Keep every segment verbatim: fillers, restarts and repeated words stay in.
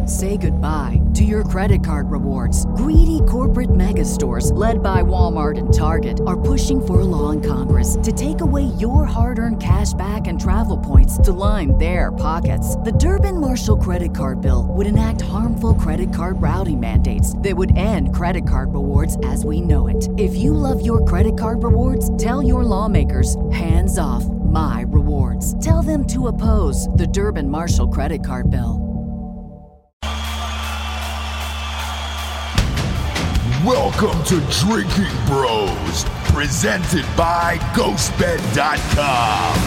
Say goodbye to your credit card rewards. Greedy corporate mega stores, led by Walmart and Target, are pushing for a law in Congress to take away your hard-earned cash back and travel points to line their pockets. The Durbin-Marshall credit card bill would enact harmful credit card routing mandates that would end credit card rewards as we know it. If you love your credit card rewards, tell your lawmakers, hands off my rewards. Tell them to oppose the Durbin-Marshall credit card bill. Welcome to Drinking Bros, presented by Ghost Bed dot com.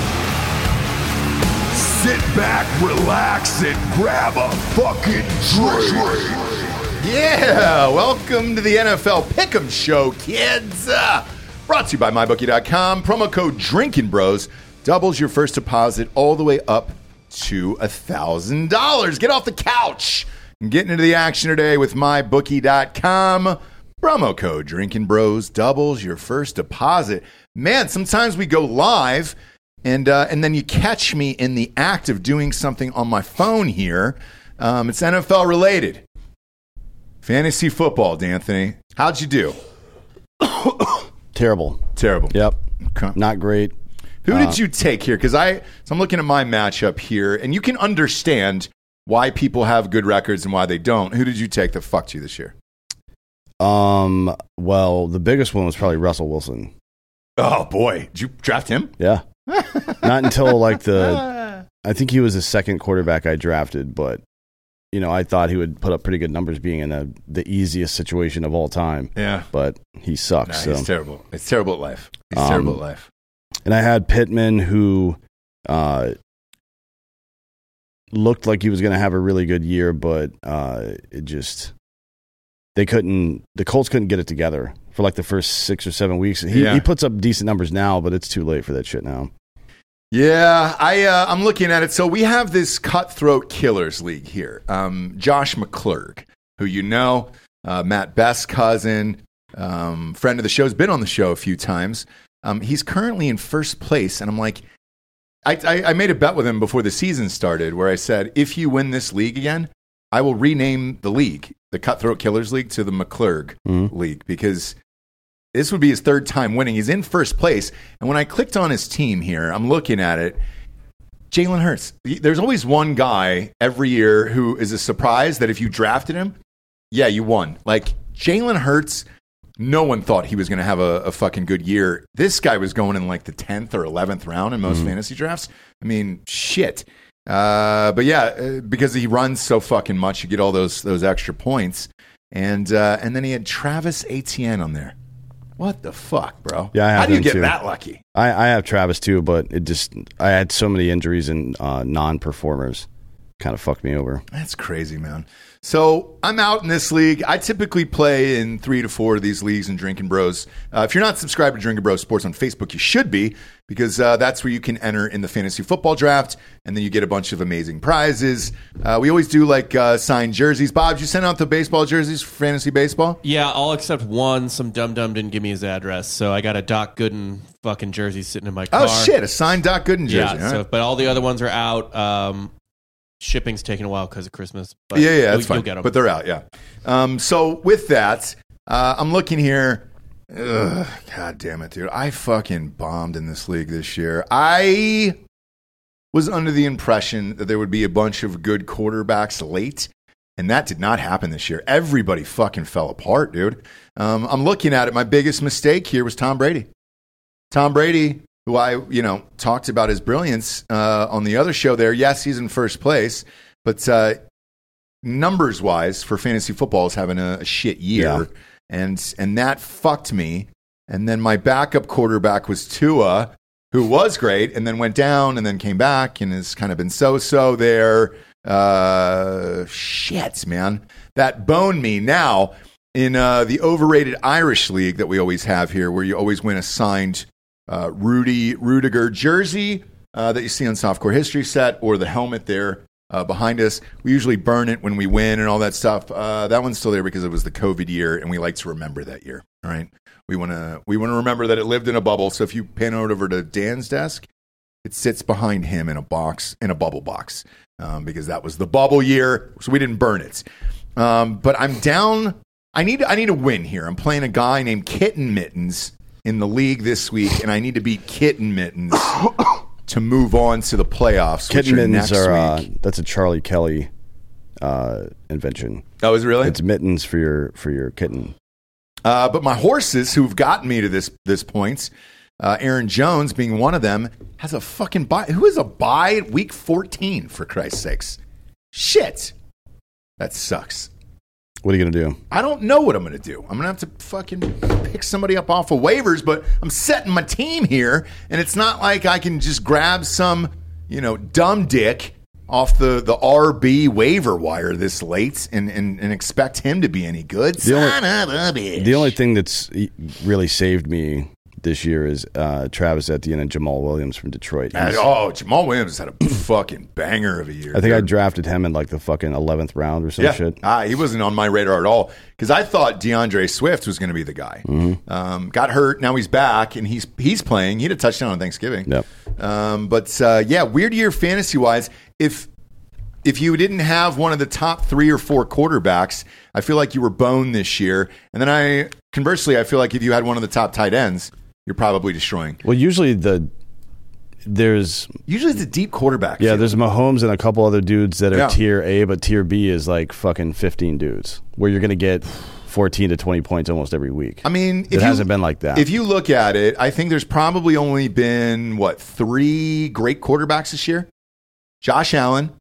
Sit back, relax, and grab a fucking drink. Yeah, welcome to the N F L Pick'em Show, kids. Uh, brought to you by my bookie dot com. Promo code Drinking Bros doubles your first deposit all the way up to one thousand dollars. Get off the couch and get into the action today with my bookie dot com. Promo code Drinking Bros doubles your first deposit. Man, sometimes we go live, and uh, and then you catch me in the act of doing something on my phone here. Um, it's N F L related. Fantasy football, D'Anthony. How'd you do? Terrible. Terrible. Yep. Okay. Not great. Who uh, did you take here? Because I, so I'm looking at my matchup here, and you can understand why people have good records and why they don't. Who did you take that fucked you this year? Um. Well, the biggest one was probably Russell Wilson. Oh boy, did you draft him? Yeah. Not until like the, I think he was the second quarterback I drafted, but you know I thought he would put up pretty good numbers, being in a, the easiest situation of all time. Yeah. But he sucks. Nah, so. He's terrible. It's terrible at life. He's Um, terrible at life. And I had Pittman, who uh, looked like he was going to have a really good year, but uh, it just they couldn't. The Colts couldn't get it together for like the first six or seven weeks. He, Yeah. he puts up decent numbers now, but it's too late for that shit now. Yeah, I, uh, I'm looking at it. So we have this Cutthroat Killers League here. Um, Josh McClurg, who you know, uh, Matt Best's cousin, um, friend of the show, has been on the show a few times. Um, he's currently in first place, and I'm like, I, I, I made a bet with him before the season started where I said, if you win this league again, I will rename the league, the Cutthroat Killers League, to the McClurg Mhm. League, because this would be his third time winning. He's in first place. And when I clicked on his team here, I'm looking at it. Jalen Hurts. There's always one guy every year who is a surprise that if you drafted him, yeah, you won. Like Jalen Hurts, no one thought he was going to have a, a fucking good year. This guy was going in like the tenth or eleventh round in most Mm-hmm. fantasy drafts. I mean, shit. Uh, but yeah, uh, because he runs so fucking much, you get all those those extra points. And uh, and then he had Travis Etienne on there. What the fuck, bro? Yeah, I have How do you him get too. that lucky? I, I have Travis too, but it just I had so many injuries and uh, non-performers, kind of fucked me over. That's crazy, man. So I'm out in this league. I typically play in three to four of these leagues in Drinking Bros. Uh, if you're not subscribed to Drinking Bros Sports on Facebook, you should be, because uh, that's where you can enter in the fantasy football draft, and then you get a bunch of amazing prizes. Uh, we always do like uh, signed jerseys. Bob, did you send out the baseball jerseys for fantasy baseball? Yeah, all except one. Some dum dum didn't give me his address, so I got a Doc Gooden fucking jersey sitting in my car. Oh shit, a signed Doc Gooden jersey. Yeah, All so, right. but all the other ones are out. Um, shipping's taking a while because of Christmas. But yeah, yeah, you'll, that's fine. You'll get them. But they're out, yeah. Um, so with that, uh, I'm looking here. Ugh, God damn it, dude. I fucking bombed in this league this year. I was under the impression that there would be a bunch of good quarterbacks late, and that did not happen this year. Everybody fucking fell apart, dude. Um, I'm looking at it. My biggest mistake here was Tom Brady. Tom Brady, who I, you know, talked about his brilliance uh, on the other show there. Yes, he's in first place, but uh, numbers-wise for fantasy football is having a, a shit year. Yeah. And and that fucked me. And then my backup quarterback was Tua, who was great, and then went down and then came back and has kind of been so-so there. Uh, shit, man. That boned me. Now, in uh, the overrated Irish league that we always have here, where you always win a signed uh, Rudy Rudiger jersey uh, that you see on Softcore History Set, or the helmet there uh, behind us. We usually burn it when we win and all that stuff. Uh, that one's still there because it was the COVID year, and we like to remember that year. All right, we want to we want to remember that it lived in a bubble. So if you pan over to Dan's desk, it sits behind him in a box, in a bubble box, um, because that was the bubble year, so we didn't burn it. Um, but I'm down. I need I need a win here. I'm playing a guy named Kitten Mittens in the league this week, and I need to beat Kitten Mittens to move on to the playoffs. Kitten which are mittens next are uh, week. that's a Charlie Kelly uh, invention. Oh, is it really? It's mittens for your for your kitten. Uh, but my horses, who've gotten me to this this point, uh, Aaron Jones being one of them, has a fucking bye. Who is a bye at week fourteen, for Christ's sakes? Shit. That sucks. What are you gonna do? I don't know what I'm going to do. I'm going to have to fucking pick somebody up off of waivers, but I'm setting my team here, and it's not like I can just grab some, you know, dumb dick off the, the R B waiver wire this late and, and, and expect him to be any good. The only- Son of a bitch. The only thing that's really saved me this year is uh, Travis Etienne and Jamal Williams from Detroit. And, He's- oh, Jamal Williams had a fucking banger of a year. I think I dude. drafted him in like the fucking eleventh round or some yeah. shit. Ah, he wasn't on my radar at all because I thought DeAndre Swift was going to be the guy. Mm-hmm. Um, got hurt, now he's back and he's he's playing. He had a touchdown on Thanksgiving. Yep. Um, but uh, yeah, weird year fantasy wise. If if you didn't have one of the top three or four quarterbacks, I feel like you were boned this year. And then I conversely, I feel like if you had one of the top tight ends, you're probably destroying. Well, usually the there's Usually it's a deep quarterback. yeah too. there's Mahomes and a couple other dudes that are Yeah. tier A, but tier B is like fucking fifteen dudes where you're gonna get fourteen to twenty points almost every week. I mean, it if hasn't you, been like that. If you look at it, I think there's probably only been, what, three great quarterbacks this year? Josh Allen,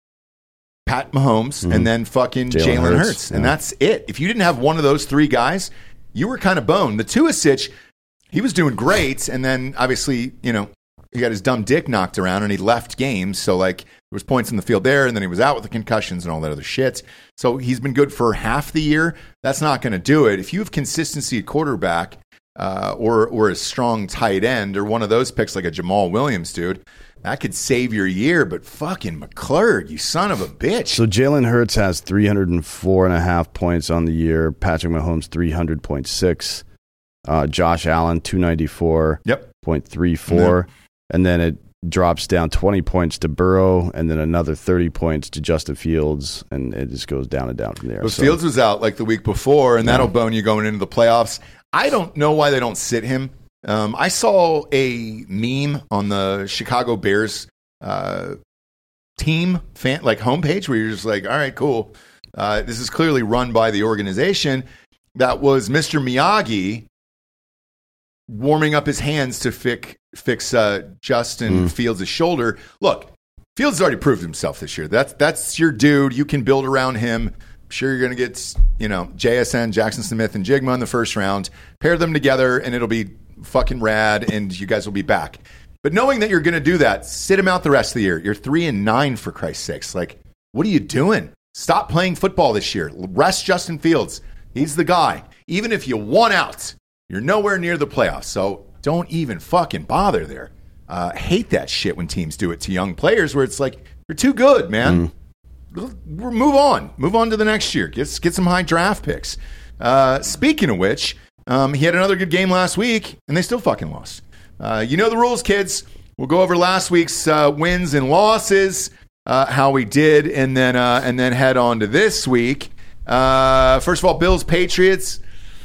Pat Mahomes, Mhm. and then fucking Jalen Jalen Hurts. Hurts, And yeah. that's it. If you didn't have one of those three guys, you were kind of boned. The Tua Sitch, he was doing great, and then obviously, you know, he got his dumb dick knocked around and he left games. So, like, there was points in the field there, and then he was out with the concussions and all that other shit. So he's been good for half the year. That's not going to do it. If you have consistency at quarterback uh, or, or a strong tight end or one of those picks like a Jamal Williams, dude, that could save your year. But fucking McClurg, you son of a bitch. So Jalen Hurts has three hundred four and a half points on the year. Patrick Mahomes three hundred point six. Uh, Josh Allen two ninety-four Yep. point three four, and then it drops down twenty points to Burrow, and then another thirty points to Justin Fields, and it just goes down and down from there. But So- Fields was out like the week before, and that'll bone you going into the playoffs. I don't know why they don't sit him. Um, I saw a meme on the Chicago Bears uh, team fan like homepage where you're just like, all right, cool. Uh, this is clearly run by the organization. That was Mister Miyagi warming up his hands to fix fix uh, Justin Mm. Fields' shoulder. Look, Fields has already proved himself this year. That's that's your dude. You can build around him. I'm sure you're going to get, you know, J S N, Jackson Smith, and Jigma in the first round. Pair them together, and it'll be fucking rad, and you guys will be back. But knowing that you're going to do that, sit him out the rest of the year. You're three and nine, for Christ's sakes. Like, what are you doing? Stop playing football this year. Rest Justin Fields. He's the guy. Even if you won out, you're nowhere near the playoffs. So don't even fucking bother there. Uh, hate that shit when teams do it to young players where it's like, you're too good, man. Mm. Move on. Move on to the next year. Get, get some high draft picks. Uh, speaking of which, um, he had another good game last week, and they still fucking lost. Uh, you know the rules, kids. We'll go over last week's uh, wins and losses, uh, how we did, and then uh, and then head on to this week. Uh, first of all, Bills Patriots.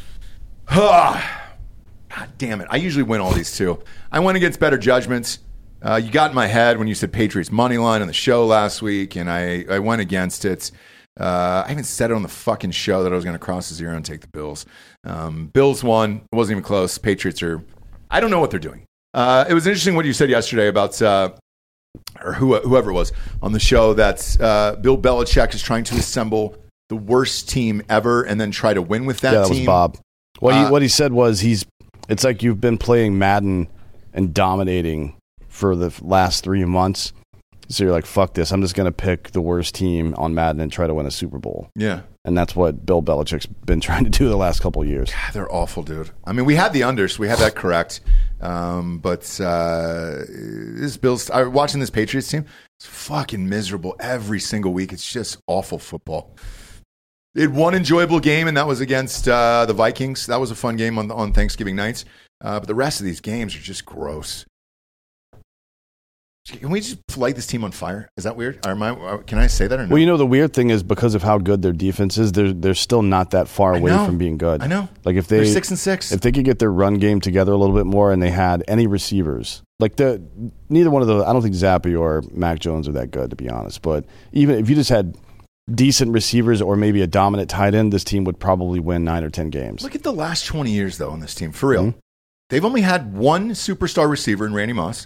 God damn it! I usually win all these too. I went against better judgments. Uh, you got in my head when you said Patriots money line on the show last week, and I, I went against it. Uh, I even said it on the fucking show that I was going to cross the zero and take the Bills. Um, Bills won. It wasn't even close. Patriots are, I don't know what they're doing. Uh, it was interesting what you said yesterday about, uh, or who, whoever it was on the show, that uh, Bill Belichick is trying to assemble the worst team ever and then try to win with that yeah, that team. was Bob. What Uh, he what he said was he's. It's like you've been playing Madden and dominating for the last three months. So you're like, fuck this. I'm just going to pick the worst team on Madden and try to win a Super Bowl. Yeah. And that's what Bill Belichick's been trying to do the last couple of years. God, they're awful, dude. I mean, we had the unders. We had that correct. Um, but uh, this Bills, I watching this Patriots team, it's fucking miserable every single week. It's just awful football. They had one enjoyable game, and that was against uh, the Vikings. That was a fun game on on Thanksgiving nights. Uh, but the rest of these games are just gross. Can we just light this team on fire? Is that weird? Or am I, can I say that or no? Well, you know, the weird thing is because of how good their defense is, they're they're still not that far I away know. from being good. I know. Like if they They're six and six. if they could get their run game together a little bit more, and they had any receivers, like the neither one of those. I don't think Zappi or Mac Jones are that good, to be honest. But even if you just had decent receivers or maybe a dominant tight end, this team would probably win nine or ten games. Look at the last twenty years, though, on this team. For real. Mm-hmm. They've only had one superstar receiver in Randy Moss.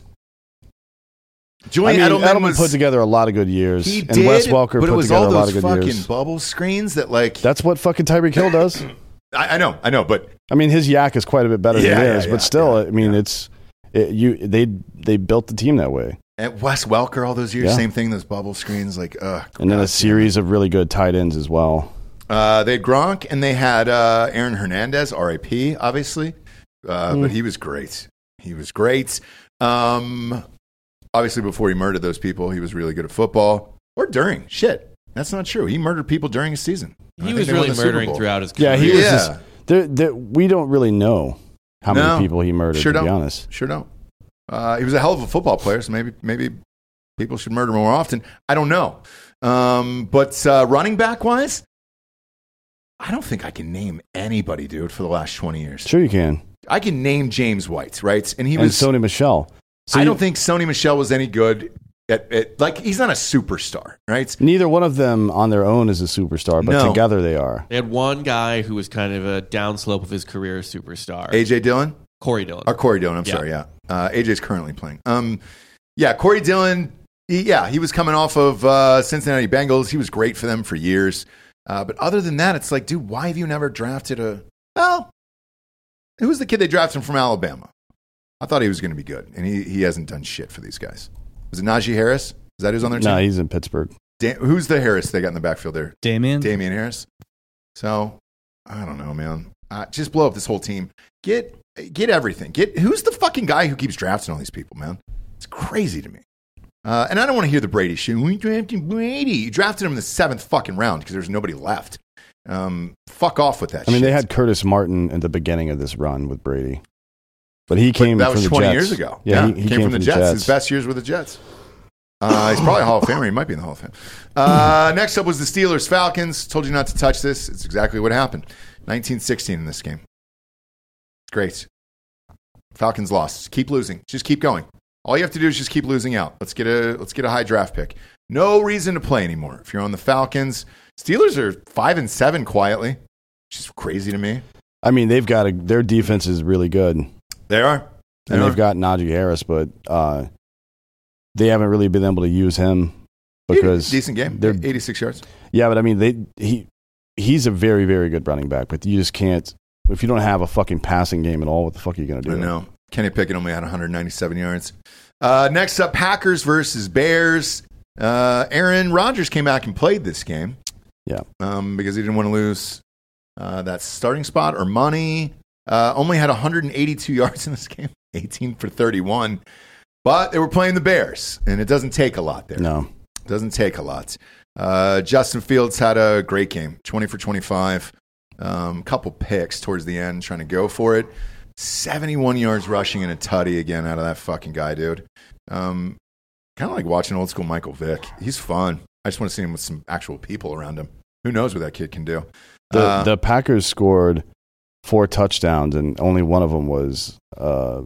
Julian I mean, Edelman, Edelman was, put together a lot of good years, he and did, Wes Welker but put it was together all a lot those of good fucking years. bubble screens that, like, That's what fucking Tyreek Hill does. I, I know, I know, but I mean, his yak is quite a bit better Yeah, than yeah, theirs, yeah, but still, yeah, I mean, yeah. it's it, you. They they built the team that way, and Wes Welker all those years, Yeah. same thing. Those bubble screens, like, ugh. and then God a series of really good tight ends as well. Uh, they had Gronk and they had uh, Aaron Hernandez, R I P, obviously. Uh, Mm. But he was great. He was great. Um, obviously, before he murdered those people, he was really good at football. Or during. Shit. That's not true. He murdered people during his season. I He think was they won really the Super murdering Bowl. throughout his career. Yeah, he was. Yeah. Just, there, there, we don't really know how No. many people he murdered. Sure to be don't. honest, Sure don't. Uh, he was a hell of a football player, so maybe maybe people should murder more often. I don't know. Um, but uh, running back wise, I don't think I can name anybody, dude, for the last twenty years. sure you can. I can name James White, right? And he And was. Sony Michel. So I you- don't think Sony Michel was any good at, at. Like, he's not a superstar, right? neither one of them on their own is a superstar, but No. together they are. They had one guy who was kind of a downslope of his career superstar. A J Dillon Corey Dillon. or Corey Dillon? I'm Yeah. sorry, yeah. Uh, A J's currently playing. Um, yeah, Corey Dillon. He, yeah, he was coming off of uh, Cincinnati Bengals. He was great for them for years. Uh, but other than that, it's like, dude, why have you never drafted a? Well, who was the kid they drafted from Alabama? I thought he was going to be good, and he, he hasn't done shit for these guys. Was it Najee Harris? Is that who's on their team? No, he's in Pittsburgh. Da- who's the Harris they got in the backfield there? Damian? Damian Harris. So I don't know, man. Uh, just blow up this whole team. Get get everything. Get who's the fucking guy who keeps drafting all these people, man? It's crazy to me. Uh, and I don't want to hear the Brady shit. We drafted Brady. You drafted him in the seventh fucking round because there's nobody left. Um, fuck off with that. I mean, shit. they had Curtis Martin at the beginning of this run with Brady, but he But came that from was the twenty Jets. years ago. Yeah, Yeah, he, he came, from the Jets. His best years were the Jets. Uh, he's probably a Hall of Famer. He might be in the Hall of Fame. Uh, next up was the Steelers Falcons. Told you not to touch this. It's exactly what happened. nineteen sixteen in this game. Great. Falcons lost. Keep losing. Just keep going. All you have to do is just keep losing out. Let's get a let's get a high draft pick. No reason to play anymore. If you're on the Falcons, Steelers are five and seven quietly, which is crazy to me. I mean, they've got a, their defense is really good, and They are. They they've are. got Najee Harris, but uh, they haven't really been able to use him because decent game. they're eighty-six yards. Yeah, but I mean, they he he's a very very good running back, but you just can't if you don't have a fucking passing game at all. What the fuck are you gonna do? I know. Kenny Pickett only had one hundred ninety-seven yards. Uh, next up, Packers versus Bears. Uh, Aaron Rodgers came back and played this game. Yeah. Um, because he didn't want to lose uh, that starting spot or money. Uh, only had one hundred eighty-two yards in this game, eighteen for thirty-one. But they were playing the Bears, and it doesn't take a lot there. No, It doesn't take a lot. Uh, Justin Fields had a great game, twenty for twenty-five. Um, couple picks towards the end, trying to go for it. seventy-one yards rushing and a tutty again out of that fucking guy, dude. Um, kind of like watching old school Michael Vick. He's fun. I just want to see him with some actual people around him. Who knows what that kid can do? the Uh, the Packers scored four touchdowns, and only one of them was uh,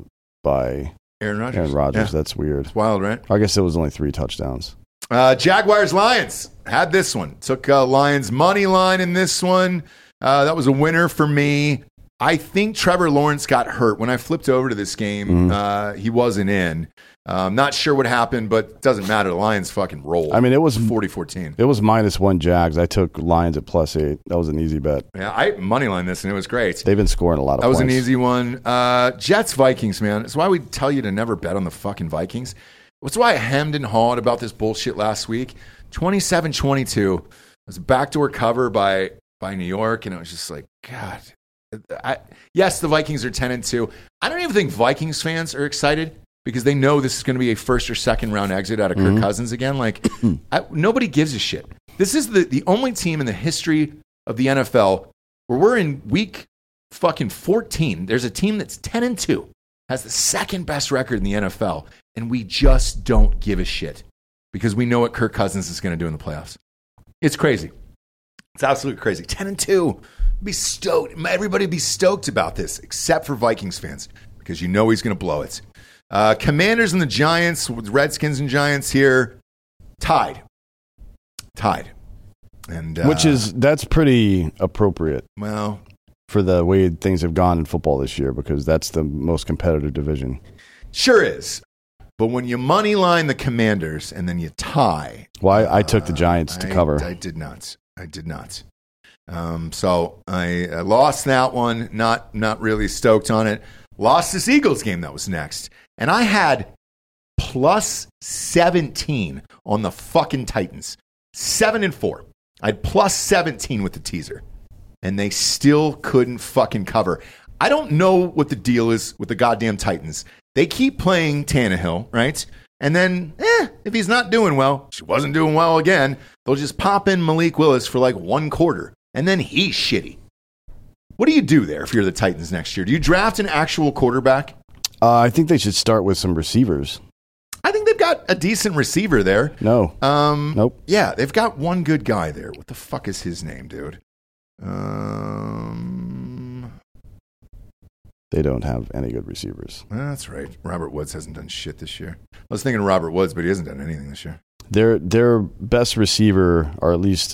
by Aaron Rodgers. Aaron Rodgers. Yeah. That's weird. It's wild, right? I guess it was only three touchdowns. Uh, Jaguars Lions had this one. Took uh, Lions money line in this one. Uh, that was a winner for me. I think Trevor Lawrence got hurt when I flipped over to this game. Mhm. Uh, he wasn't in. Um, not sure what happened, but it doesn't matter. The Lions fucking rolled. I mean, it was forty fourteen. It was minus one Jags. I took Lions at plus eight. That was an easy bet. Yeah, I money line this and it was great. They've been scoring a lot of That was points. an easy one. Uh, Jets Vikings, man. That's why we tell you to never bet on the fucking Vikings. That's why I hemmed and hawed about this bullshit last week. twenty-seven twenty-two. It was a backdoor cover by by New York, and it was just like, God. I, yes, the Vikings are ten and two. I don't even think Vikings fans are excited because they know this is going to be a first or second round exit out of Kirk Cousins again. Like, I, nobody gives a shit. This is the, the only team in the history of the N F L where we're in week fucking fourteen. There's a team that's ten and two, has the second best record in the N F L, and we just don't give a shit because we know what Kirk Cousins is going to do in the playoffs. It's crazy. It's absolutely crazy. ten and two. Be stoked. Everybody be stoked about this, except for Vikings fans, because you know he's going to blow it. Uh, Commanders and the Giants, with Redskins and Giants here, tied. Tied. And uh, Which is, that's pretty appropriate. Well, for the way things have gone in football this year, because that's the most competitive division. Sure is. But when you money line the Commanders and then you tie. Well, I, I took the Giants uh, to I, cover. I did not. I did not. Um, so I, I lost that one. Not not really stoked on it. Lost this Eagles game that was next. And I had plus seventeen on the fucking Titans. Seven and four. I had plus seventeen with the teaser. And they still couldn't fucking cover. I don't know what the deal is with the goddamn Titans. They keep playing Tannehill, right? And then, eh, if he's not doing well, she wasn't doing well again, they'll just pop in Malik Willis for like one quarter. And then he's shitty. What do you do there if you're the Titans next year? Do you draft an actual quarterback? Uh, I think they should start with some receivers. I think they've got a decent receiver there. No. Um, nope. Yeah, they've got one good guy there. What the fuck is his name, dude? Um, they don't have any good receivers. That's right. Robert Woods hasn't done shit this year. I was thinking Robert Woods, but he hasn't done anything this year. Their their best receiver, or at least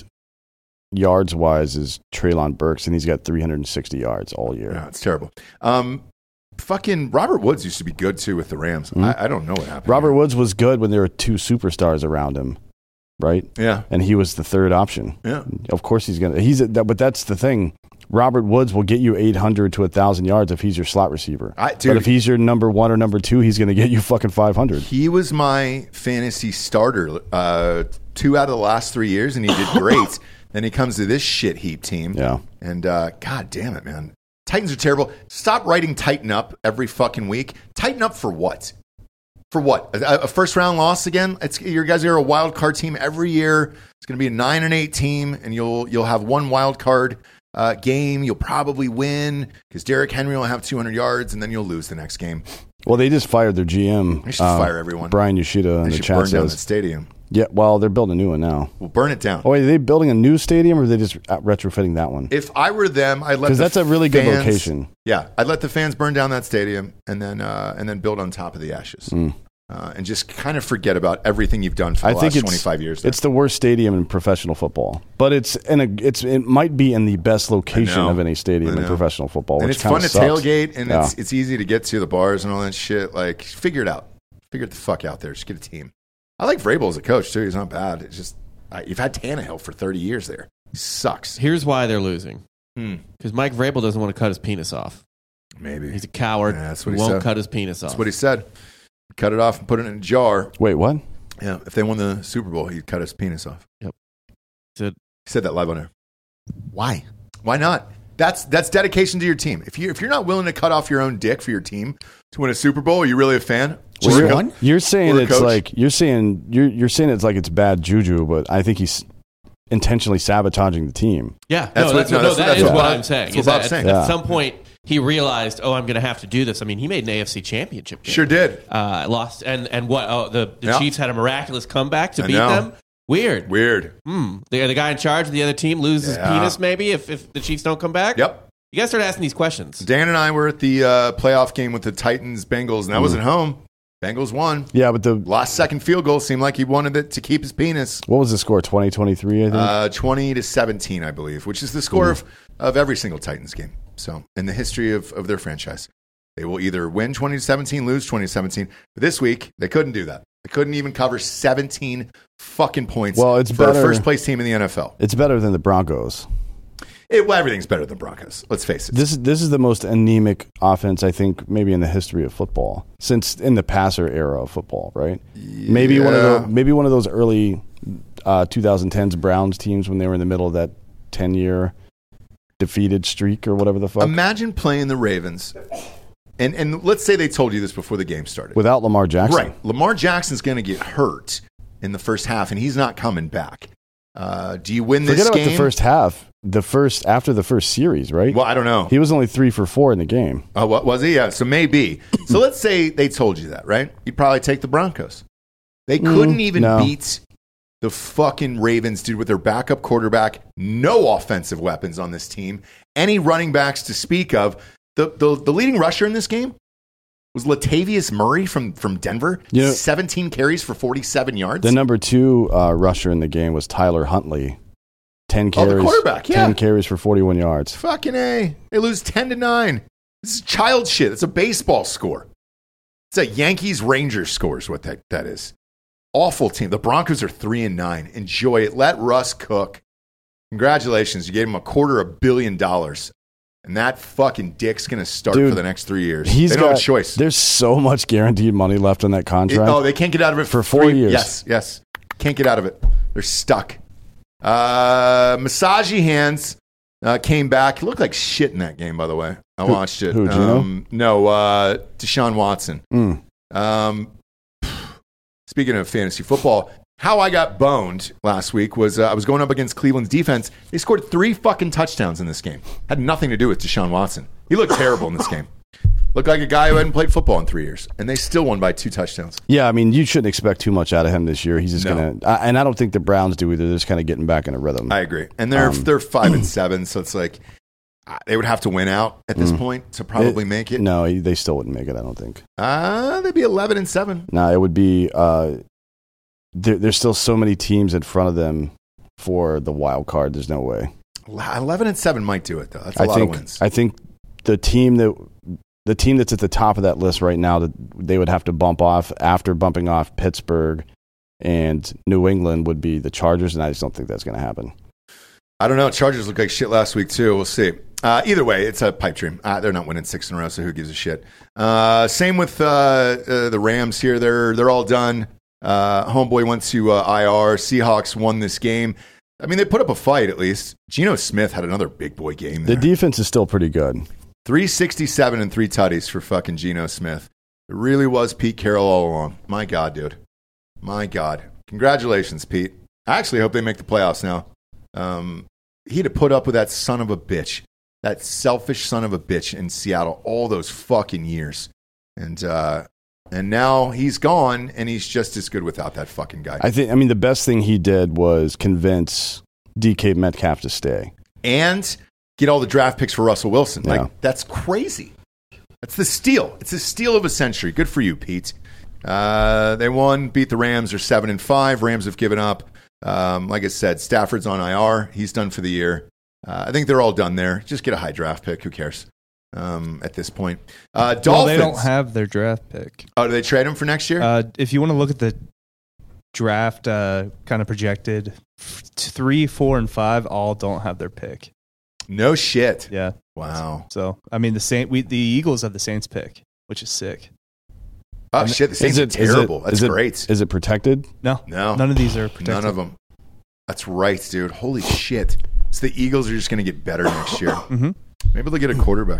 yards wise, is Treylon Burks, and he's got three hundred sixty yards all year. Yeah, it's terrible. Um, fucking Robert Woods used to be good too with the Rams. Mm-hmm. I, I don't know what happened. Robert here. Woods was good when there were two superstars around him, right? Yeah, and he was the third option. Yeah, of course he's gonna. He's a, that, but that's the thing. Robert Woods will get you eight hundred to one thousand yards if he's your slot receiver. I, dude, but if he's your number one or number two, he's going to get you fucking five hundred. He was my fantasy starter uh, two out of the last three years, and he did great. Then he comes to this shit heap team. Yeah. And uh, God damn it, man. Titans are terrible. Stop writing tighten up every fucking week. Tighten up for what? For what? A, a first round loss again? It's, you guys are a wild card team every year. It's going to be a nine and eight team, and you'll you'll have one wild card uh, game. You'll probably win because Derrick Henry will have two hundred yards, and then you'll lose the next game. Well, they just fired their G M. They should uh, fire everyone. Brian Yoshida in they the should chat burn says. down the stadium. Yeah, well, they're building a new one now. Well, burn it down. Oh, wait, are they building a new stadium, or are they just retrofitting that one? If I were them, I'd let because the that's a really fans, good location. Yeah, I'd let the fans burn down that stadium and then uh, and then build on top of the ashes, mm. uh, and just kind of forget about everything you've done for the I last think it's, twenty-five years. There. It's the worst stadium in professional football, but it's in a it's it might be in the best location of any stadium in professional football. And which it's fun to sucks. tailgate, and yeah. it's it's easy to get to the bars and all that shit. Like, figure it out. Figure it the fuck out there. Just get a team. I like Vrabel as a coach too. He's not bad. It's just uh, you've had Tannehill for thirty years there. He sucks. Here's why they're losing. Because hmm. Mike Vrabel doesn't want to cut his penis off. Maybe he's a coward. Yeah, that's what he, he won't said. cut his penis off. That's what he said. Cut it off and put it in a jar. Wait, what? Yeah, if they won the Super Bowl, he'd cut his penis off. Yep. Said he said that live on air. Why? Why not? That's that's dedication to your team. If you if you're not willing to cut off your own dick for your team to win a Super Bowl, are you really a fan? Well, you're, you're saying it's coach? like you're saying you're you're saying it's like it's bad juju, but I think he's intentionally sabotaging the team. Yeah, that's no, what, that's, no, no, that's, that that's is what, what I'm saying. That's what that I'm saying. At, Yeah. at some point, he realized, oh, I'm going to have to do this. I mean, he made an A F C Championship game. Sure did. Uh, lost and and what? Oh, the, the yeah. Chiefs had a miraculous comeback to I beat know. them. Weird. Weird. Hmm. The, the guy in charge of the other team loses yeah. his penis maybe if, if the Chiefs don't come back? Yep. You guys start asking these questions. Dan and I were at the uh, playoff game with the Titans-Bengals, and that mm. was at home. Bengals won. Yeah, but the last second field goal seemed like he wanted it to keep his penis. What was the score? twenty twenty-three, I think? Uh, twenty to seventeen, I believe, which is the score mm. of, of every single Titans game. So, in the history of, of their franchise, they will either win twenty to seventeen, lose twenty to seventeen. But this week, they couldn't do that. They couldn't even cover seventeen fucking points well, it's for better, a first place team in the N F L. It's better than the Broncos. It, well, everything's better than Broncos. Let's face it. This this is the most anemic offense, I think, maybe in the history of football, since in the passer era of football, right? Yeah. Maybe one of the, maybe one of those early uh, twenty tens Browns teams when they were in the middle of that ten year defeated streak or whatever the fuck. Imagine playing the Ravens, and and let's say they told you this before the game started. Without Lamar Jackson, right? Lamar Jackson's going to get hurt in the first half, and he's not coming back. Uh, do you win this Forget game? about the first half. the first after the first series, right? Well, I don't know. He was only three for four in the game. Oh, what was he? Yeah, so maybe. So let's say they told you that, right? You'd probably take the Broncos. They couldn't even no. beat the fucking Ravens, dude, with their backup quarterback, no offensive weapons on this team, any running backs to speak of. The the, the leading rusher in this game was Latavius Murray from, from Denver, You know, seventeen carries for forty-seven yards. The number two uh, rusher in the game was Tyler Huntley. ten carries, oh, the quarterback, yeah. ten carries for forty-one yards. Fucking A. They lose ten to nine. This is child shit. It's a baseball score. It's a Yankees-Rangers score is what that, that is. Awful team. The Broncos are three and nine. Enjoy it. Let Russ cook. Congratulations. You gave him a quarter of a billion dollars. And that fucking dick's going to start Dude, for the next three years. He's they don't got, have a choice. There's so much guaranteed money left on that contract. It, oh, they can't get out of it for four three, years. Yes, yes. Can't get out of it. They're stuck. Uh, Massagey Hands uh, came back. He looked like shit in that game, by the way. I Who- watched it. who, Geno? Um, no, uh, Deshaun Watson. Mm. Um, speaking of fantasy football, how I got boned last week was uh, I was going up against Cleveland's defense. They scored three fucking touchdowns in this game. Had nothing to do with Deshaun Watson. He looked terrible in this game. Looked like a guy who hadn't played football in three years. And they still won by two touchdowns. Yeah, I mean, you shouldn't expect too much out of him this year. He's just No. going to, and I don't think the Browns do either. They're just kind of getting back in a rhythm. I agree. And they're, Um, they're five and seven, so it's like uh, they would have to win out at this point to probably make it. No, they still wouldn't make it, I don't think. Uh, they'd be eleven and seven. No, it would be, uh, there, there's still so many teams in front of them for the wild card. There's no way. eleven and seven might do it, though. That's a I lot think, of wins. I think the team that, the team that's at the top of that list right now, that they would have to bump off after bumping off Pittsburgh and New England would be the Chargers, and I just don't think that's going to happen. I don't know. Chargers look like shit last week, too. We'll see. Uh, either way, it's a pipe dream. Uh, they're not winning six in a row, so who gives a shit? Uh, same with uh, uh, the Rams here. They're they're all done. Uh, homeboy went to uh, I R. Seahawks won this game. I mean, they put up a fight at least. Geno Smith had another big boy game there. The defense is still pretty good. three sixty-seven and three tutties for fucking Geno Smith. It really was Pete Carroll all along. My God, dude. My God. Congratulations, Pete. I actually hope they make the playoffs now. Um, he'd have put up with that son of a bitch, that selfish son of a bitch in Seattle all those fucking years. And uh, and now he's gone, and he's just as good without that fucking guy. I think. I mean, the best thing he did was convince D K Metcalf to stay. And get all the draft picks for Russell Wilson. Yeah. Like, that's crazy. That's the steal. It's a steal of a century. Good for you, Pete. Uh, they won, beat the Rams. They're seven and five. Rams have given up. Um, like I said, Stafford's on I R. He's done for the year. Uh, I think they're all done there. Just get a high draft pick. Who cares um, at this point? Uh, Dolphins. Well, they don't have their draft pick. Oh, do they trade him for next year? Uh, if you want to look at the draft uh, kind of projected, f- three, four, and five all don't have their pick. No shit. Yeah. Wow. So I mean, the Saint, we, the Eagles have the Saints pick, which is sick. Oh, shit. The Saints Is are it- is it- terrible. That's is it- great. Is it protected? No, No. none of these are protected. None of them. That's right, dude. Holy shit. So the Eagles are just going to get better next year. Mhm. Maybe they'll get a quarterback.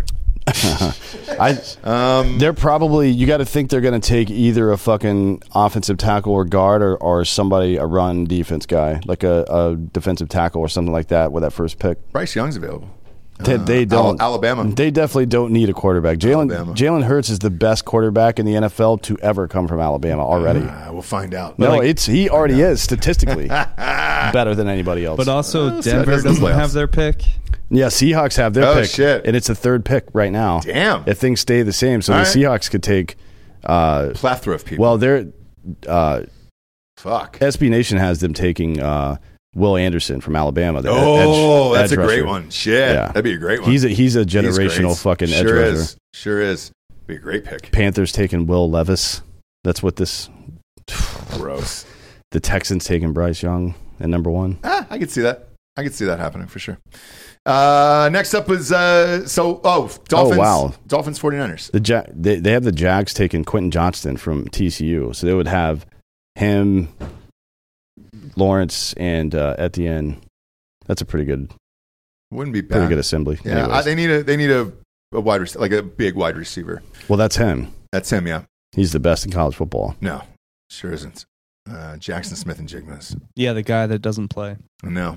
I. Um, They're probably. You got to think they're going to take either a fucking offensive tackle or guard, or, or somebody a run defense guy, like a, a defensive tackle or something like that with that first pick. Bryce Young's available. They, Uh, they don't. Al- Alabama. They definitely don't need a quarterback. Jalen Alabama. Jalen Hurts is the best quarterback in the N F L to ever come from Alabama already. Uh, we'll find out. no, Like, it's he already is statistically better than anybody else. But also, Oh, so Denver that's the doesn't playoffs. have their pick. yeah, Seahawks have their Oh, pick, shit. and it's the third pick right now. Damn. If things stay the same, so All the right. Seahawks could take. Uh, plethora of people. well, they're uh, fuck. S B Nation has them taking uh, Will Anderson from Alabama. the Oh, edge- that's edge a great rusher. one. Shit. Yeah. That'd be a great one. He's a he's a He's generational great. fucking edge Sure rusher. is. Sure is. Be a great pick. Panthers taking Will Levis. That's what this. Gross. The Texans taking Bryce Young at number one. Ah, I could see that. I could see that happening for sure. Uh, next up was uh, so oh Dolphins. Oh, wow. Dolphins 49ers. The ja- they they have the Jags taking Quentin Johnston from T C U, so they would have him, Lawrence, and uh, Etienne. That's a pretty good, Wouldn't be pretty bad. good assembly. Yeah, Anyways. I, they need a they need a, a wide receiver, like a big wide receiver. well, that's him. That's him. Yeah. He's the best in college football. No, sure isn't. Uh, Jackson Smith and Jigmas. Yeah, the guy that doesn't play. No.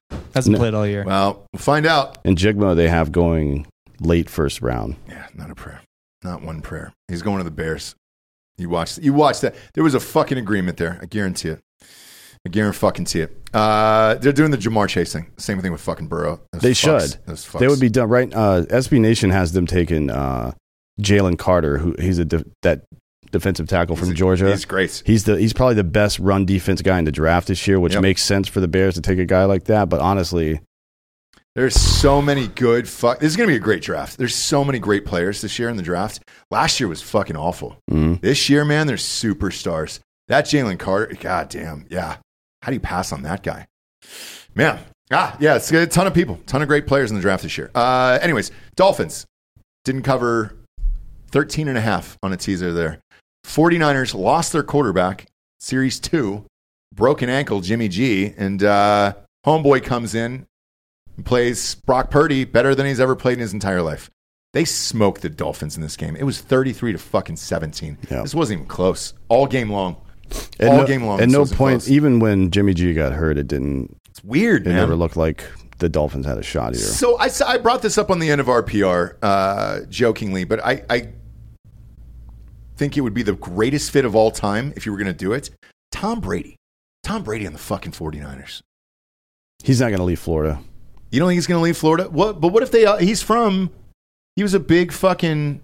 Hasn't No. played all year. Well, we'll find out. And Jigma, they have going late first round. Yeah, not a prayer. Not one prayer. He's going to the Bears. You watched. You watched that. There was a fucking agreement there. I guarantee it. I guarantee fucking see it. Uh, they're doing the Jamar Chase thing. Same thing with fucking Burrow. Those They fucks. should. Those fucks. They would be done right. Uh, S B Nation has them taking uh, Jalen Carter, who he's a de- that defensive tackle He's from a- Georgia. He's great. He's the he's probably the best run defense guy in the draft this year, which Yep. makes sense for the Bears to take a guy like that. But honestly, There's so many good fuck. This is going to be a great draft. There's so many great players this year in the draft. Last year was fucking awful. mm, This year, man, there's superstars. That Jalen Carter, god damn, yeah. How do you pass on that guy? Man, ah, yeah, it's a ton of people, ton of great players in the draft this year. Uh, anyways, Dolphins didn't cover thirteen and a half on a teaser there. 49ers lost their quarterback, Series two, broken ankle, Jimmy G, and uh, homeboy comes in and plays Brock Purdy better than he's ever played in his entire life. They smoked the Dolphins in this game. It was thirty-three to fucking seventeen. Yeah. This wasn't even close. All game long. at All no, game long. At this no wasn't point, close. even when Jimmy G got hurt, it didn't. It's weird, It man. never looked like the Dolphins had a shot here. So I, I brought this up on the end of our P R, uh, jokingly, but I, I think it would be the greatest fit of all time if you were going to do it. Tom Brady. Tom Brady on the fucking 49ers. He's not going to leave Florida. You don't think he's going to leave Florida? What? But what if they? Uh, he's from. He was a big fucking,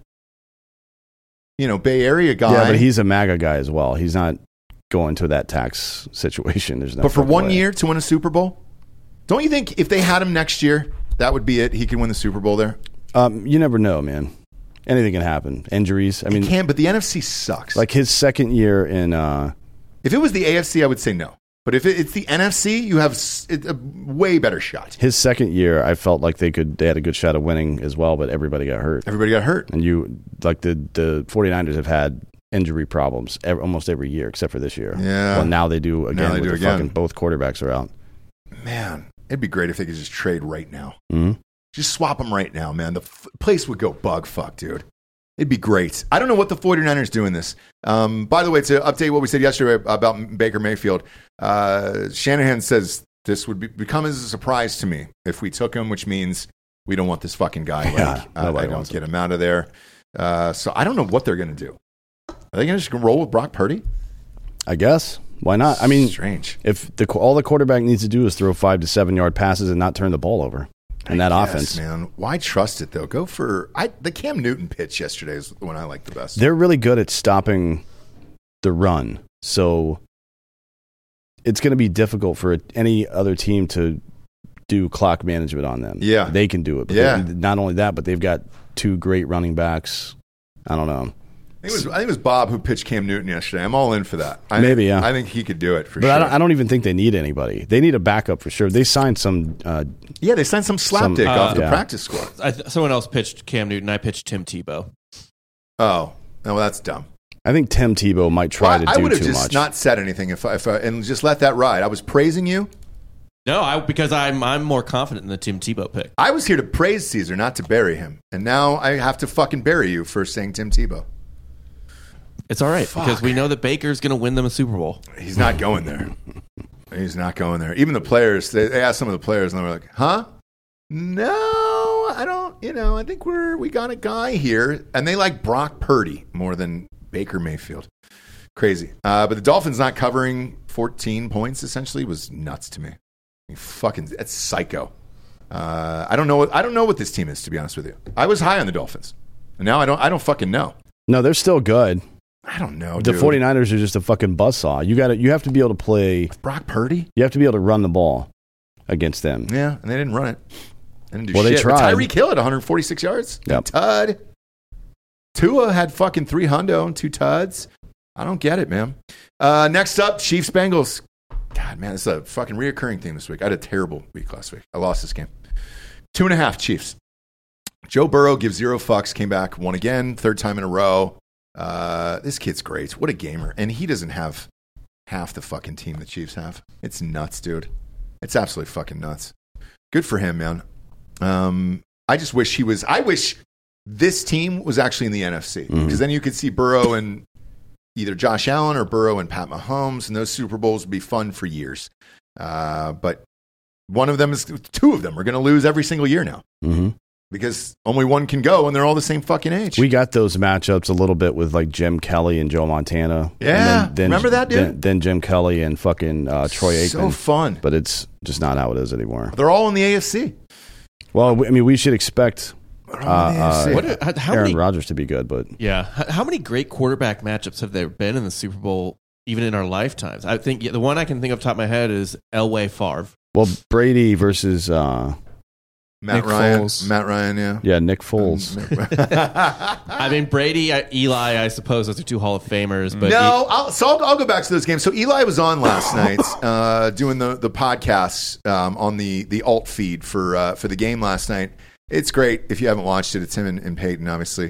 you know, Bay Area guy. Yeah, but he's a MAGA guy as well. He's not going to that tax situation. There's no. But for fucking one way. year to win a Super Bowl, don't you think if they had him next year, that would be it? He could win the Super Bowl there. um, you never know, man. Anything can happen. Injuries. I He mean, can, but the N F C sucks. like his second year in. Uh, If it was the A F C, I would say no. But if it, it's the N F C, you have s- it- a way better shot. his second year, I felt like they could. They had a good shot of winning as well, but everybody got hurt. Everybody got hurt. And you like the the 49ers have had injury problems ev almost every year except for this year. Yeah. Well, now they do again. they with do the again. Fucking both quarterbacks are out. Man, it'd be great if they could just trade right now. Mhm. Just swap them right now, man. The f- place would go bug fuck, dude. It'd be great. I don't know what the 49ers do in this. Um, by the way, to update what we said yesterday about Baker Mayfield, uh, Shanahan says this would be, become as a surprise to me if we took him, which means we don't want this fucking guy. Like, Yeah, I, nobody I don't wants get him out of there. Uh, so I don't know what they're going to do. Are they going to just roll with Brock Purdy? I guess. Why not? I mean, Strange. if the all the quarterback needs to do is throw five to seven yard passes and not turn the ball over in that Yes, offense, man. Why trust it though? Go for I, the Cam Newton pitch yesterday is the one I like the best. they're really good at stopping the run. So it's going to be difficult for any other team to do clock management on them. Yeah. They can do it. But Yeah. they- not only that, but they've got two great running backs. I don't know. I think, it was, I think it was Bob who pitched Cam Newton yesterday. I'm all in for that. I Maybe, think, yeah. I think he could do it for But sure. I, don't, I don't even think they need anybody. They need a backup for sure. They signed some. Uh, yeah, they signed some Some- slapdick uh, off the yeah. practice squad. I th- someone else pitched Cam Newton. I pitched Tim Tebow. Oh, no, that's dumb. I think Tim Tebow might try Well, to I do would have too just much. not said anything if, I, if I, and just let that ride. I was praising you. No, I, because I'm I'm more confident in the Tim Tebow pick. I was here to praise Caesar, not to bury him. And now I have to fucking bury you for saying Tim Tebow. It's all right Fuck. because we know that Baker's going to win them a Super Bowl. He's not going there. He's not going there. Even the players, they, they asked some of the players, and they were like, huh? No, I don't, you know, I think we're, we got a guy here. And they like Brock Purdy more than Baker Mayfield. Crazy. Uh, but the Dolphins not covering fourteen points essentially was nuts to me. I mean, fucking, that's psycho. Uh, I don't know what, I don't know what this team is, to be honest with you. I was high on the Dolphins. And now I don't, I don't fucking know. No, they're still good. I don't know, The dude. 49ers are just a fucking buzzsaw. You got to. You have to be able to play. Brock Purdy? You have to be able to run the ball against them. Yeah, and they didn't run it. They didn't do Well, they shit. But tried. Tyreek Hill at one hundred forty-six yards. Yep. Tud. Tua had fucking three hundo and two tuds. I don't get it, man. Uh, next up, Chiefs Bengals. God, man, this is a fucking reoccurring theme this week. I had a terrible week last week. I lost this game. Two and a half Chiefs. Joe Burrow gives zero fucks, came back, won again, third time in a row. Uh, this kid's great. What a gamer. And he doesn't have half the fucking team the Chiefs have. It's nuts, dude. It's absolutely fucking nuts. Good for him, man. Um, I just wish he was. I wish this team was actually in the N F C because Mhm. then you could see Burrow and either Josh Allen or Burrow and Pat Mahomes, and those Super Bowls would be fun for years. Uh, but one of them is two of them are going to lose every single year now Mm-hmm. because only one can go, and they're all the same fucking age. We got those matchups a little bit with like Jim Kelly and Joe Montana. Yeah. And then, then, Remember that, dude? Then, then Jim Kelly and fucking uh, Troy Aikman. So fun. But it's just not how it is anymore. They're all in the A F C. Well, we- I mean, we should expect uh, uh, What, how, how Aaron many? Rodgers to be good, but Yeah. How, how many great quarterback matchups have there been in the Super Bowl, even in our lifetimes? I think yeah, the one I can think of off the top of my head is Elway Favre. well, Brady versus uh, Matt Nick Ryan. Foles. Matt Ryan, yeah. yeah Nick Foles. I mean, Brady, I- Eli, I suppose those are two Hall of Famers. But no, I'll, so I'll, I'll go back to those games. So Eli was on last night uh, doing the the podcast um, on the the alt feed for uh, for the game last night. It's great if you haven't watched it. It's him and, and Peyton, obviously,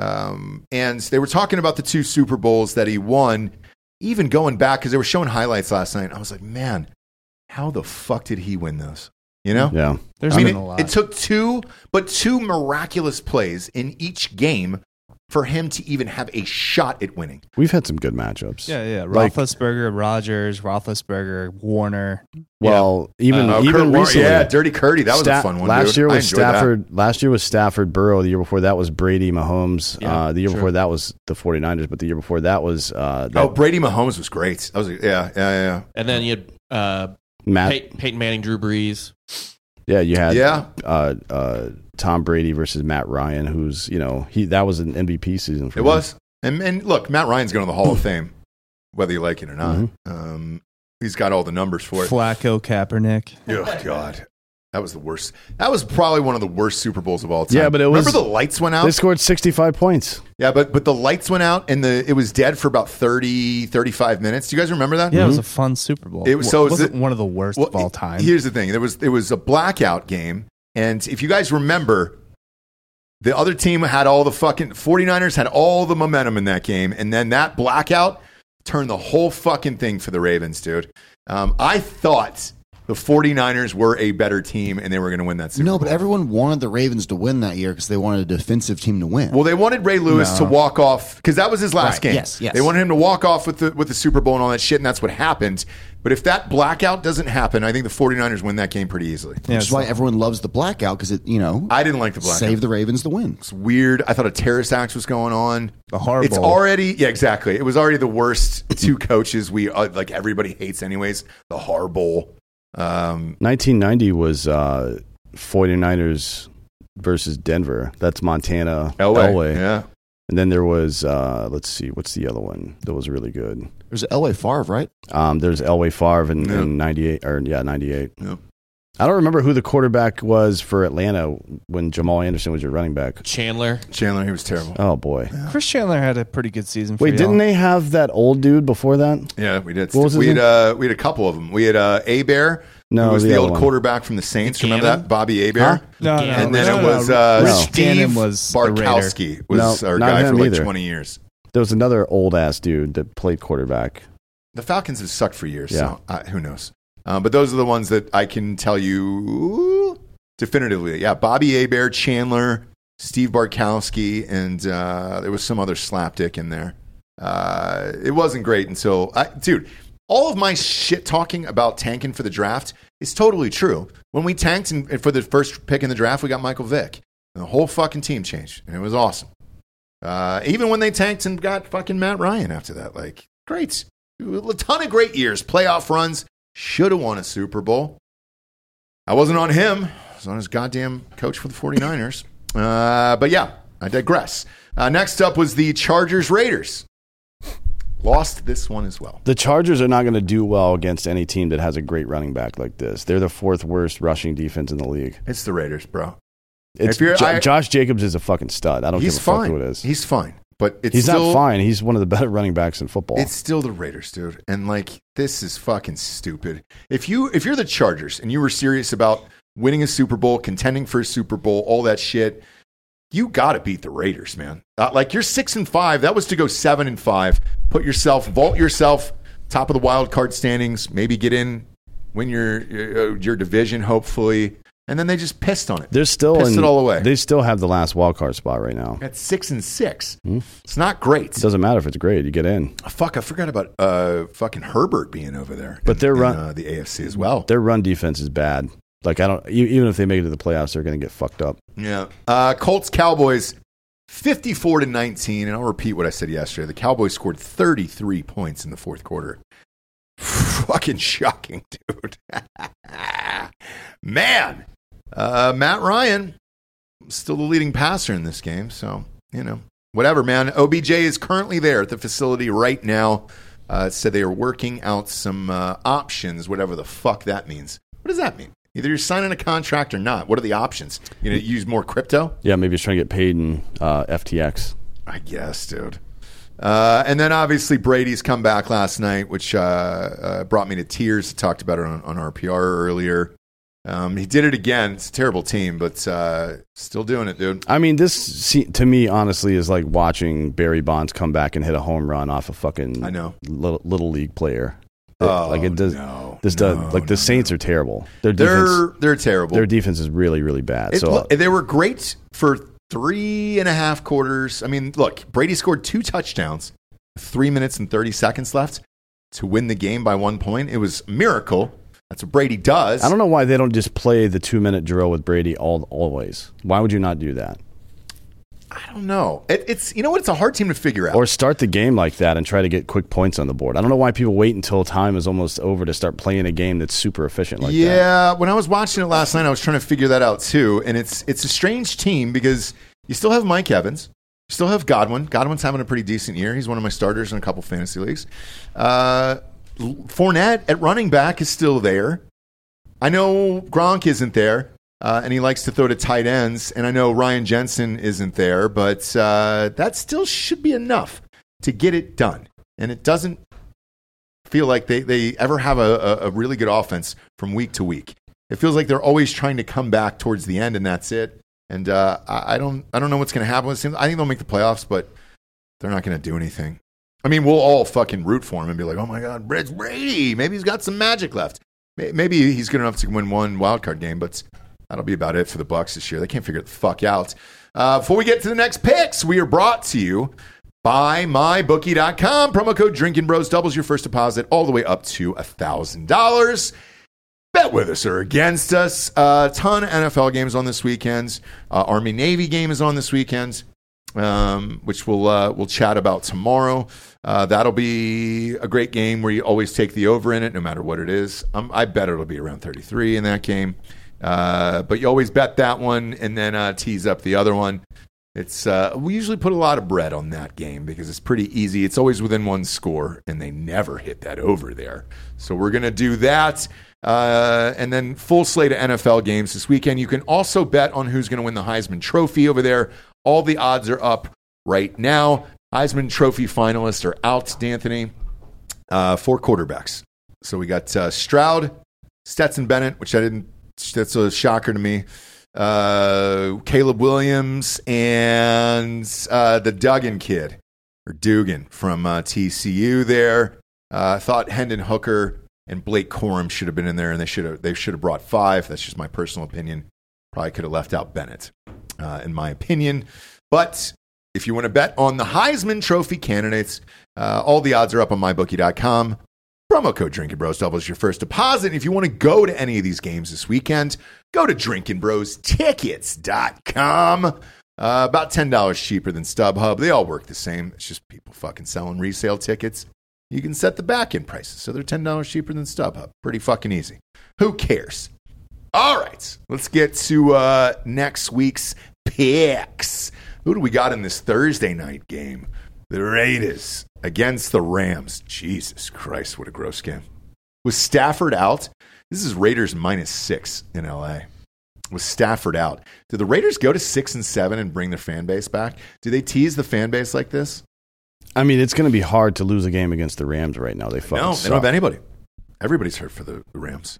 um, and they were talking about the two Super Bowls that he won. Even going back because they were showing highlights last night, I was like, man, how the fuck did he win those? You know? Yeah. There's I mean, been it, a lot. it took two, but two miraculous plays in each game for him to even have a shot at winning. We've had some good matchups. yeah, yeah. Like- Roethlisberger, Rodgers, Roethlisberger, Warner. Well, even Oh, even Kurt Warner- recently, yeah, Dirty Curdy, that was Sta- a fun one. Last dude. year I was enjoyed that. Stafford. Last year was Stafford Burrow. The year before that was Brady Mahomes. Yeah, uh, the year sure. before that was the 49ers. But the year before that was uh, that Oh, Brady Mahomes was great. That was yeah, yeah, yeah. and then you had uh, Matt. Pey- Peyton Manning, Drew Brees. Yeah, you had Yeah. uh, uh, Tom Brady versus Matt Ryan, who's you know he that was an M V P season for It him. was. And and look, Matt Ryan's going to the Hall of Fame, whether you like it or not. Mm-hmm. Um, he's got all the numbers for it. Flacco, Kaepernick. Oh God, that was the worst. That was probably one of the worst Super Bowls of all time. Yeah, but it remember was- the lights went out. They scored sixty-five points. Yeah, but but the lights went out and the it was dead for about thirty, thirty-five minutes. Do you guys remember that? Yeah, it was a fun Super Bowl. It was- so it is wasn't it- one of the worst Well, of all time. Here's the thing: there was it was a blackout game, and if you guys remember, the other team had all the fucking 49ers had all the momentum in that game, and then that blackout turned the whole fucking thing for the Ravens, dude. Um, I thought the 49ers were a better team, and they were going to win that Super No, Bowl. but everyone wanted the Ravens to win that year because they wanted a defensive team to win. Well, they wanted Ray Lewis to walk off because that was his last Right, game. yes, yes. They wanted him to walk off with the with the Super Bowl and all that shit, and that's what happened. But if that blackout doesn't happen, I think the 49ers win that game pretty easily. yeah, which is why everyone loves the blackout because it, you know, I didn't like the blackout. save the Ravens to win. It's weird. I thought a terrorist act was going on. The horrible. It's already yeah, exactly. It was already the worst two coaches we uh, like. Everybody hates anyways. The horrible. Um, nineteen ninety was uh, 49ers versus Denver. That's Montana. Elway. Elway. Yeah. And then there was uh, let's see, what's the other one that was really good? There's Elway Favre, right? Um, there's Elway Favre in, Yeah. in ninety-eight or yeah ninety-eight. Yeah. I don't remember who the quarterback was for Atlanta when Jamal Anderson was your running back. Chandler. Chandler, he was terrible. Oh boy! Chris Chandler had a pretty good season. For Wait, y'all. didn't they have that old dude before that? Yeah, we did. What was his we had name? uh, we had a couple of them. We had uh, Abear. No, who was the the, other old one. quarterback from the Saints. Remember Gannon? that, Bobby Abear? Huh? No, no, And then no, it no, was no. uh, Rich Steve Gannon was the Raider. Barkowski was No, our not guy him for like either. twenty years. There was another old ass dude that played quarterback. The Falcons have sucked for years, Yeah. so uh, who knows? Um, but those are the ones that I can tell you definitively. Yeah, Bobby Abear, Chandler, Steve Barkowski, and uh, there was some other slapdick in there. Uh, it wasn't great until, I, dude, all of my shit talking about tanking for the draft is totally true. When we tanked and for the first pick in the draft, we got Michael Vick. And the whole fucking team changed, and it was awesome. Uh, even when they tanked and got fucking Matt Ryan after that, like, great. A ton of great years, playoff runs, should have won a Super Bowl. I wasn't on him. I was on his goddamn coach for the 49ers. Uh, but yeah, I digress. Uh, next up was the Chargers Raiders. Lost this one as well. The Chargers are not going to do well against any team that has a great running back like this. They're the fourth worst rushing defense in the league. It's the Raiders, bro. It's If you're- Jo- I- Josh Jacobs is a fucking stud. I don't He's give a fuck fine. who it is. He's fine. But it's He's still, not fine. He's one of the better running backs in football. It's still the Raiders, dude. And like, this is fucking stupid. If you if you're the Chargers and you were serious about winning a Super Bowl, contending for a Super Bowl, all that shit, you got to beat the Raiders, man. Uh, like, you're six and five. That was to go seven and five. Put yourself, vault yourself top of the wild card standings. Maybe get in, win your your, your division, hopefully. and then they just pissed on it. They're still pissed in, it all away. They still have the last wild card spot right now. At six and six, Hmm? it's not great. It doesn't matter if it's great. You get in. Oh, fuck, I forgot about uh, fucking Herbert being over there. But in, they're in, run- uh, the A F C as well. Their run defense is bad. Like I don't. e- Even if they make it to the playoffs, they're going to get fucked up. Yeah. Uh, Colts Cowboys fifty-four to nineteen, and I'll repeat what I said yesterday. The Cowboys scored thirty-three points in the fourth quarter. Fucking shocking, dude. Man, uh, Matt Ryan still the leading passer in this game, so you know whatever, man. O B J is currently there at the facility right now. Uh, said they are working out some uh, options, whatever the fuck that means. What does that mean? Either you're signing a contract or not. What are the options? You know, use more crypto? Yeah, maybe he's trying to get paid in uh, F T X. I guess, dude. Uh, and then obviously Brady's come back last night, which uh, uh, brought me to tears. I talked about it on, on R P R earlier. Um, he did it again. It's a terrible team, but uh, still doing it, dude. I mean, this se- to me honestly is like watching Barry Bonds come back and hit a home run off a fucking I know. little, little league player. Oh, like it does. no, this no, does. Like the no, Saints no. are terrible. Their They're defense. they're terrible. Their defense is really really bad. It- so look, they were great for three and a half quarters. I mean, look, Brady scored two touchdowns, three minutes and thirty seconds left to win the game by one point. It was a miracle. That's what Brady does. I don't know why they don't just play the two minute drill with Brady all always. Why would you not do that? I don't know. It, it's you know what? It's a hard team to figure out. Or start the game like that and try to get quick points on the board. I don't know why people wait until time is almost over to start playing a game that's super efficient like that. yeah, when I was watching it last night, I was trying to figure that out too. And it's it's a strange team because you still have Mike Evans, you still have Godwin. Godwin's having a pretty decent year. He's one of my starters in a couple fantasy leagues. Uh, Fournette at running back is still there. I know Gronk isn't there. Uh, and he likes to throw to tight ends. And I know Ryan Jensen isn't there, but uh, that still should be enough to get it done. And it doesn't feel like they, they ever have a, a, a really good offense from week to week. It feels like they're always trying to come back towards the end, and that's it. And uh, I, I don't I don't know what's going to happen with him. I think they'll make the playoffs, but they're not going to do anything. I mean, we'll all fucking root for him and be like, oh, my God, It's Brady. Maybe he's got some magic left. Maybe he's good enough to win one wild card game, but that'll be about it for the Bucs this year. They can't figure it the fuck out. Uh, before we get to the next picks, we are brought to you by my bookie dot com. Promo code Drinking Bros doubles your first deposit all the way up to one thousand dollars. Bet with us or against us. A uh, ton of N F L games on this weekend. Uh, Army-Navy game is on this weekend, um, which we'll, uh, we'll chat about tomorrow. Uh, that'll be a great game where you always take the over in it, no matter what it is. Um, I bet it'll be around thirty-three in that game. Uh, but you always bet that one and then uh, tease up the other one. It's uh, we usually put a lot of bread on that game because it's pretty easy. It's always within one score, and they never hit that over there. So we're going to do that. Uh, and then full slate of N F L games this weekend. You can also bet on who's going to win the Heisman Trophy over there. All the odds are up right now. Heisman Trophy finalists are out, D'Anthony. Uh, four quarterbacks. So we got uh, Stroud, Stetson Bennett, which I didn't, that's a shocker to me. Uh, Caleb Williams, and uh, the Duggan kid, or Dugan from uh, T C U there. Uh, I thought Hendon Hooker and Blake Corum should have been in there, and they should have they should have brought five. That's just my personal opinion. Probably could have left out Bennett, uh, in my opinion. But if you want to bet on the Heisman Trophy candidates, uh, all the odds are up on my bookie dot com. Promo code Drinking Bros doubles your first deposit. If you want to go to any of these games this weekend, go to Drinking Bros Tickets dot com. Uh, about ten dollars cheaper than StubHub. They all work the same. It's just people fucking selling resale tickets. You can set the back-end prices, so they're ten dollars cheaper than StubHub. Pretty fucking easy. Who cares? All right, let's get to uh, next week's picks. Who do we got in this Thursday night game? The Raiders against the Rams. Jesus Christ, what a gross game. Was Stafford out? This is Raiders minus six in L A. Was Stafford out? Did the Raiders go to six and seven and bring their fan base back? Do they tease the fan base like this? I mean, it's going to be hard to lose a game against the Rams right now. They fucking No, they suck. don't have anybody. Everybody's hurt for the, the Rams.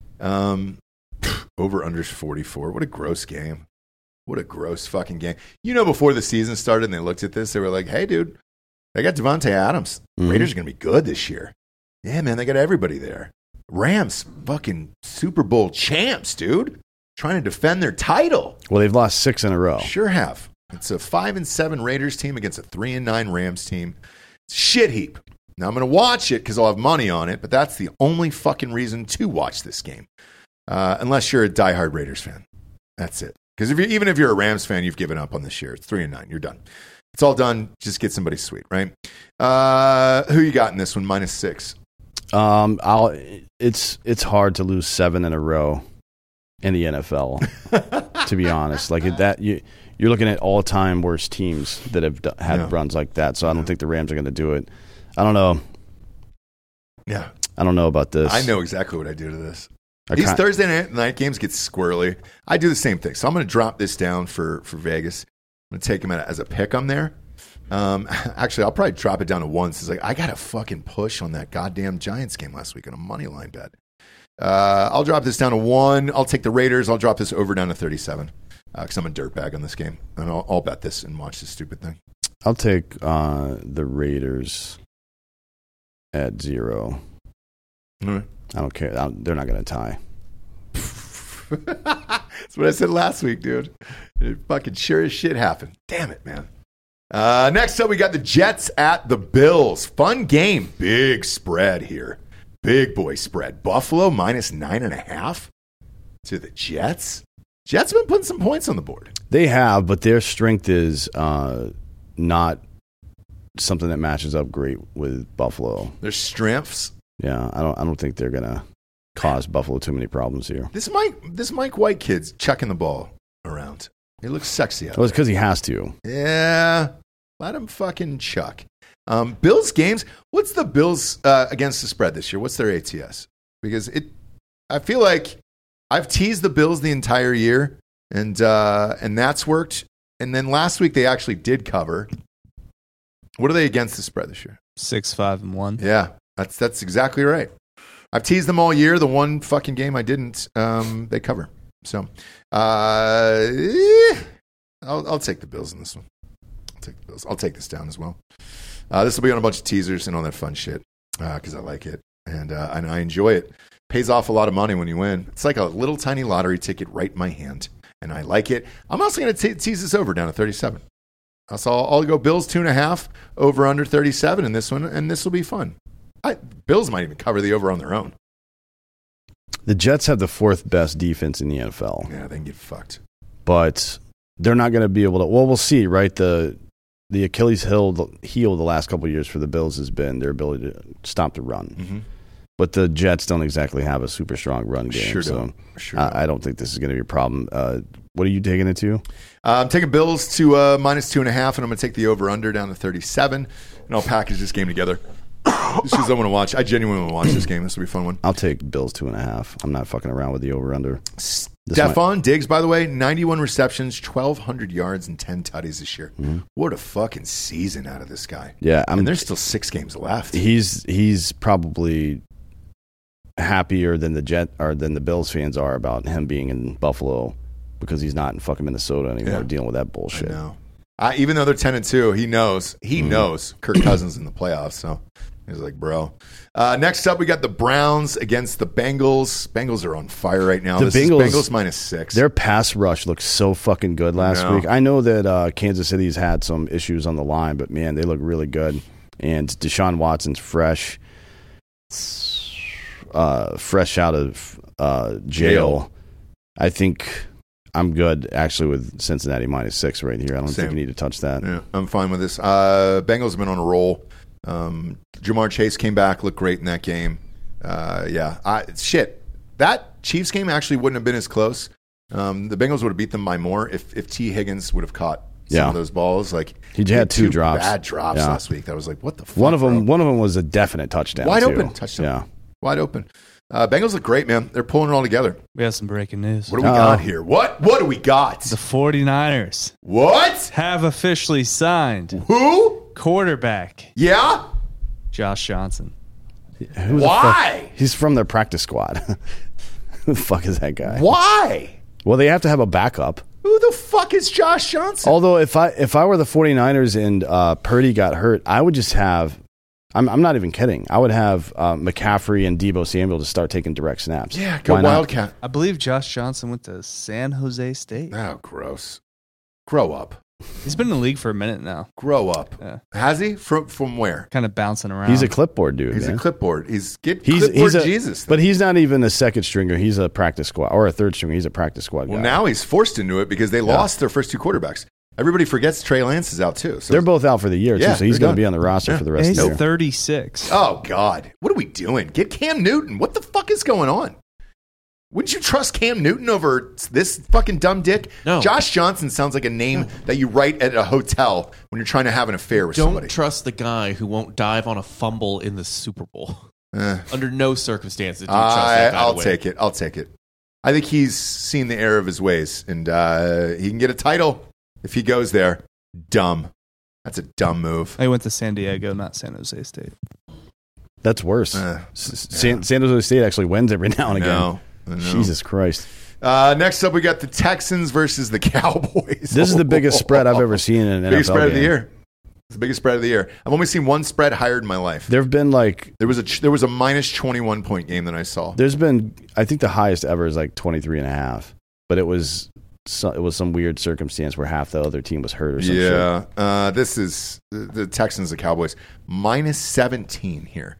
Um, over unders forty-four. What a gross game. What a gross fucking game. You know, before the season started and they looked at this, they were like, hey, dude, they got Devontae Adams. Mm-hmm. Raiders are going to be good this year. Yeah, man, they got everybody there. Rams, fucking Super Bowl champs, dude. trying to defend their title. Well, they've lost six in a row. Sure have. It's a five and seven Raiders team against a three and nine Rams team. It's a shit heap. Now I'm going to watch it because I'll have money on it, but that's the only fucking reason to watch this game, uh, unless you're a diehard Raiders fan. That's it. Because if you even if you're a Rams fan, you've given up on this year. It's three and nine. You're done. It's all done. Just get somebody sweet, right? Uh, who you got in this one? Minus six. Um, I'll. It's it's hard to lose seven in a row in the N F L. To be honest, like that, you you're looking at all time worst teams that have d- had Yeah. runs like that. So I don't think the Rams are going to do it. I don't know. Yeah, I don't know about this. I know exactly what I do to this. I These can't- Thursday night, night games get squirrely. I do the same thing. So I'm going to drop this down for, for Vegas. I'm going to take him as a pick on there. Um, actually, I'll probably drop it down to one. It's like, I got a fucking push on that goddamn Giants game last week on a money line bet. Uh, I'll drop this down to one. I'll take the Raiders. I'll drop this over down to thirty-seven because uh, I'm a dirtbag on this game. And I'll, I'll bet this and watch this stupid thing. I'll take uh, the Raiders at zero. All right. I don't care. I don't, they're not going to tie. That's what I said last week, dude. It fucking sure as shit happened. Damn it, man. Uh, next up, we got the Jets at the Bills. Fun game. Big spread here. Big boy spread. Buffalo minus nine and a half to the Jets. Jets have been putting some points on the board. They have, but their strength is uh, not something that matches up great with Buffalo. Their strengths. Yeah, I don't. I don't think they're gonna cause Buffalo too many problems here. This Mike, this Mike White kid's chucking the ball around. He looks sexy out Well, it's there. because he has to. Yeah, let him fucking chuck. Um, Bills games. What's the Bills uh, against the spread this year? What's their A T S? Because it, I feel like I've teased the Bills the entire year, and uh, and that's worked. And then last week they actually did cover. What are they against the spread this year? Six, five, and one. Yeah, that's that's exactly right. I've teased them all year. The one fucking game I didn't, um, they cover. So, uh, eh, I'll, I'll take the Bills in this one. I'll take the Bills. I'll take this down as well. Uh, this will be on a bunch of teasers and all that fun shit because uh, I like it and uh, and I enjoy it. Pays off a lot of money when you win. It's like a little tiny lottery ticket right in my hand, and I like it. I'm also going to tease this over down to thirty-seven. So I'll, I'll go Bills two and a half over under thirty-seven in this one, and this will be fun. I, Bills might even cover the over on their own. The Jets have the fourth best defense in the N F L, Yeah, they can get fucked. but they're not going to be able to. Well, we'll see, right? The the Achilles heel, heel the last couple of years for the Bills has been their ability to stop the run. Mm-hmm. But the Jets don't exactly have a super strong run game. Sure so don't. Sure I, don't. I don't think this is going to be a problem. Uh, what are you taking it to? Uh, I'm taking Bills to uh, minus two and a half, and I'm going to take the over under down to thirty-seven, and I'll package this game together. Just because I want to watch. I genuinely want to watch this game. This will be a fun one. I'll take Bills two and a half. I'm not fucking around with the over under. Stephon Diggs, by the way, ninety-one receptions, twelve hundred yards, and ten tutties this year. Mm-hmm. What a fucking season out of this guy. Yeah, I'm, And there's still six games left. he's he's probably happier than the Jet or than the Bills fans are about him being in Buffalo because he's not in fucking Minnesota anymore Yeah. dealing with that I bullshit. know. Uh, even though they're ten and two, he knows. He Mm-hmm. knows Kirk Cousins in the playoffs. So he's like, bro. Uh, next up, we got the Browns against the Bengals. Bengals are on fire right now. The this Bengals- is Bengals minus six. Their pass rush looked so fucking good last know. week. I know that uh, Kansas City's had some issues on the line, but man, they look really good. And Deshaun Watson's fresh, uh, fresh out of uh, jail. Jail. I think I'm good actually with Cincinnati minus six right here. I don't Same. think you need to touch that. Yeah, I'm fine with this. Uh, Bengals have been on a roll. Um, Jamar Chase came back, looked great in that game. Uh, yeah, I, shit. That Chiefs game actually wouldn't have been as close. Um, the Bengals would have beat them by more if, if T. Higgins would have caught some Yeah. of those balls. Like He had two drops. bad drops Yeah. last week. That was like, what the fuck? One of them, bro? one of them was a definite touchdown. Wide too. open touchdown. Yeah. Wide open. Uh, Bengals look great, man. They're pulling it all together. We have some breaking news. What do we Uh-oh. got here? What? What do we got? The 49ers What? have officially signed Who? quarterback Yeah? Josh Johnson. Who the Why? fuck- He's from their practice squad. Who the fuck is that guy? Why? Well, they have to have a backup. Who the fuck is Josh Johnson? Although if I if I were the 49ers and uh, Purdy got hurt, I would just have I'm I'm not even kidding. I would have uh, McCaffrey and Deebo Samuel to start taking direct snaps. Yeah, go Why not? Wildcat. I believe Josh Johnson went to San Jose State. Oh, gross. Grow up. He's been in the league for a minute now. Grow up. Yeah. Has he? From from where? Kind of bouncing around. He's a clipboard dude. He's man. a clipboard. He's get He's clipboard he's a Jesus. but he's not even a second stringer. He's a practice squad or a third stringer. He's a practice squad well, guy. now he's forced into it because they lost their first two quarterbacks. Everybody forgets Trey Lance is out too. So they're both out for the year Yeah, too, so he's they're going to done. be on the roster Yeah. for the rest He's of the year. thirty-six. Oh God, what are we doing? Get Cam Newton. What the fuck is going on? Wouldn't you trust Cam Newton over this fucking dumb dick? No. Josh Johnson sounds like a name that you write at a hotel when you're trying to have an affair with Don't somebody. trust the guy who won't dive on a fumble in the Super Bowl. Eh. Under no circumstances do you trust I, that guy I'll to win. take it. I'll take it. I think he's seen the error of his ways, and uh, he can get a title if he goes there. Dumb. That's a dumb move. I went to San Diego, not San Jose State. That's worse. Uh, S- San, San Jose State actually wins every now and again. No, I know. Jesus Christ. Uh, next up, we got the Texans versus the Cowboys. This is the biggest spread I've ever seen in an N F L biggest spread of the game. year. It's the biggest spread of the year. I've only seen one spread higher in my life. There have been like There was a there was a minus twenty-one point game that I saw. there's been I think the highest ever is like twenty-three and a half. But it was so, it was some weird circumstance where half the other team was hurt or something. Yeah, uh, this is the, the Texans, the Cowboys, minus seventeen here.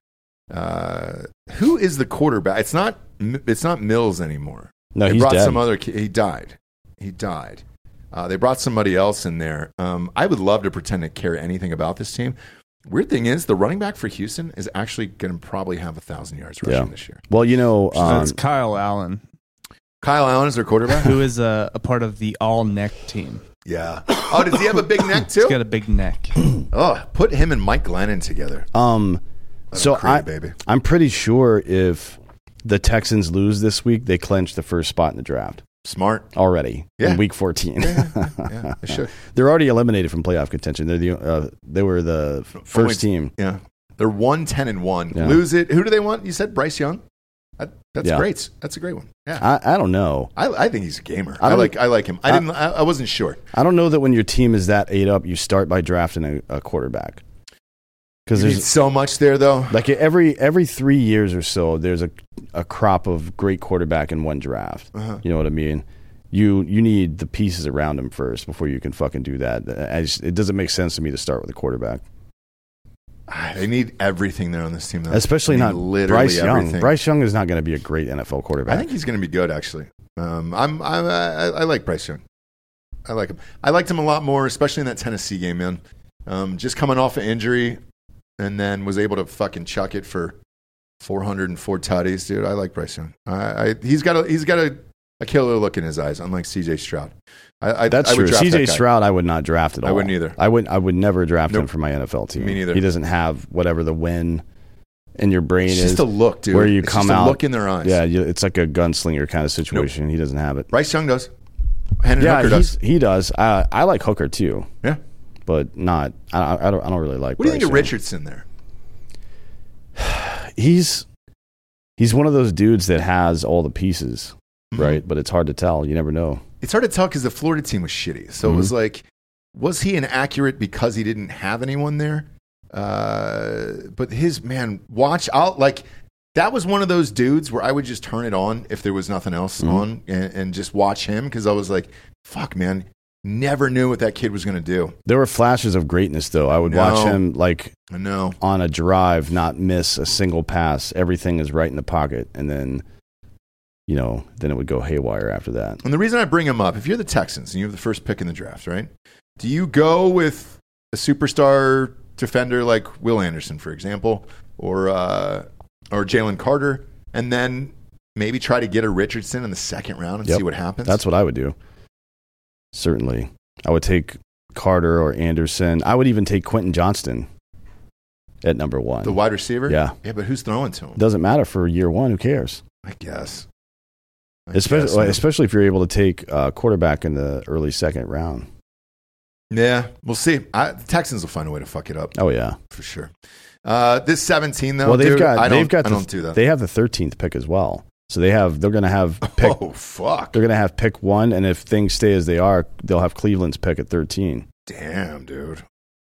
Uh, who is the quarterback? It's not. It's not Mills anymore. No, they he's brought dead. some other. ki- He died. He died. Uh, they brought somebody else in there. Um, I would love to pretend to care anything about this team. Weird thing is, the running back for Houston is actually going to probably have a thousand yards rushing Yeah. this year. Well, you know, um, That's Kyle Allen, Kyle Allen is their quarterback. who is a, a part of the all neck team. Yeah. Oh, does he have a big neck He's too? got a big neck. Oh, put him and Mike Glennon together. um Let so him create, I baby. I'm pretty sure if the Texans lose this week, they clinch the first spot in the draft Smart. already Yeah. in week fourteen. Yeah, they should. They're already eliminated from playoff contention. They're the uh, they were the f- first Only- team. Yeah. They're one ten and one. Yeah. Lose it. Who do they want? You said Bryce Young. That, that's Yeah. great. That's a great one. Yeah. I, I don't know. I, I think he's a gamer. I I, don't- like I like him. I I- didn't. I, I wasn't sure. I don't know that when your team is that ate up, you start by drafting a, a quarterback. Because There's there's so much there, though. like every every three years or so, there's a a crop of great quarterback in one draft. Uh-huh. You know what I mean? You you need the pieces around him first before you can fucking do that. I just, it doesn't make sense to me to start with a quarterback, Ah, They need everything there on this team, though. especially They need not literally Bryce Young. everything. Bryce Young is not going to be a great N F L quarterback. I think he's going to be good, actually. Um, I'm, I'm I, I like Bryce Young. I like him. I liked him a lot more, especially in that Tennessee game, man. Um, just coming off an injury, and then was able to fucking chuck it for four hundred four tutties, dude. I like Bryce Young. I, I he's got a he's got a, a killer look in his eyes, unlike C J Stroud. I, I, That's I would true. draft C J that guy. Stroud, I would not draft at I all. wouldn't either. I would. I would never draft him Nope. for my N F L team. Me neither. He doesn't have whatever the win in your brain It's is. just a look, dude. Where you It's come just a out, look in their eyes. Yeah, you, it's like a gunslinger kind of situation. He doesn't have it. Bryce Young does. Hendon yeah, Hooker he's, does. he does. I, I like Hooker too, Yeah. but not. I, I don't. I don't really like. What do you think Bryce of Young. Richardson there? He's he's one of those dudes that has all the pieces, Mm-hmm. right? But it's hard to tell. You never know. It's hard to tell because the Florida team was shitty. So it Mm-hmm. was like, was he inaccurate because he didn't have anyone there? Uh, but his man, watch out. Like, that was one of those dudes where I would just turn it on if there was nothing else Mm-hmm. on and, and just watch him because I was like, fuck, man. Never knew what that kid was going to do. There were flashes of greatness, though. I would No. watch him like I know. on a drive, not miss a single pass. Everything is right in the pocket, and then, you know, then it would go haywire after that. And the reason I bring him up, if you're the Texans and you have the first pick in the draft, right? Do you go with a superstar defender like Will Anderson, for example, or uh, or Jalen Carter, and then maybe try to get a Richardson in the second round and Yep. see what happens? That's what I would do. Certainly, I would take Carter or Anderson. I would even take Quentin Johnston at number one. the wide receiver. Yeah. yeah, but who's throwing to him? Doesn't matter for year one. Who cares? I guess. I Especially, guess, man. especially if you're able to take a quarterback in the early second round. Yeah, we'll see. I, the Texans will find a way to fuck it up Oh yeah. for sure. Uh, this seventeen though, well, they've dude, got I don't, they've got I the, don't do that. They have the thirteenth pick as well. So they have they're going to have pick oh fuck! they're going to have pick one, and if things stay as they are, they'll have Cleveland's pick at thirteen. Damn, dude.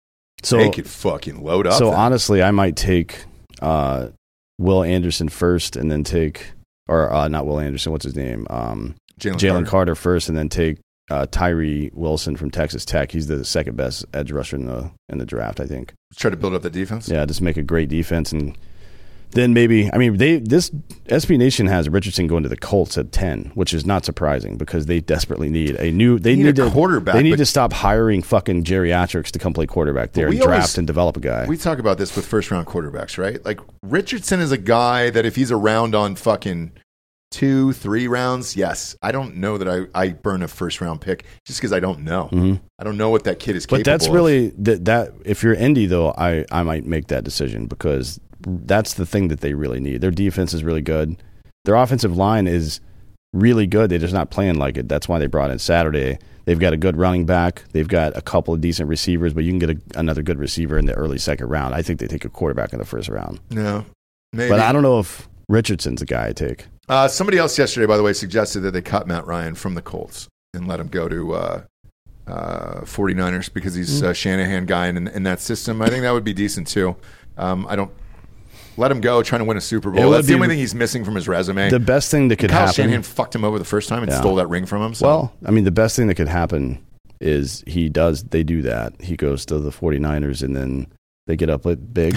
So they could fucking load up. So then. honestly, I might take uh, Will Anderson first, and then take or uh, not Will Anderson. What's his name? Um, Jalen Jalen Carter. Carter first, and then take uh, Tyree Wilson from Texas Tech. He's the second best edge rusher in the in the draft, I think. Try to build up the defense. Yeah, just make a great defense, and then maybe I mean they this S B Nation has Richardson going to the Colts at ten, which is not surprising because they desperately need a new. They need need, a to quarterback, They need but- to stop hiring fucking geriatrics to come play quarterback there we and draft always- and develop a guy. We talk about this with first round quarterbacks, right? Like Richardson is a guy that if he's around on fucking two, three rounds, yes. I don't know that I, I burn a first round pick just because I don't know. Mhm. I don't know what that kid is capable But that's of. really that, that. If you're Indy, though, I, I might make that decision because that's the thing that they really need. Their defense is really good. Their offensive line is really good. They're just not playing like it. That's why they brought in Saturday. They've got a good running back. They've got a couple of decent receivers, but you can get a, another good receiver in the early second round. I think they take a quarterback in the first round. No, maybe. But I don't know if Richardson's the guy I take. Uh, somebody else yesterday, by the way, suggested that they cut Matt Ryan from the Colts and let him go to uh, uh, 49ers because he's a Shanahan guy in, in that system. I think that would be decent too. Um, I don't let him go trying to win a Super It Bowl. would That's the be- only thing he's missing from his resume. The best thing that could Kyle happen. Shanahan fucked him over the first time and Yeah. stole that ring from him. So. Well, I mean, the best thing that could happen is he does. They do that. He goes to the 49ers and then they get up big.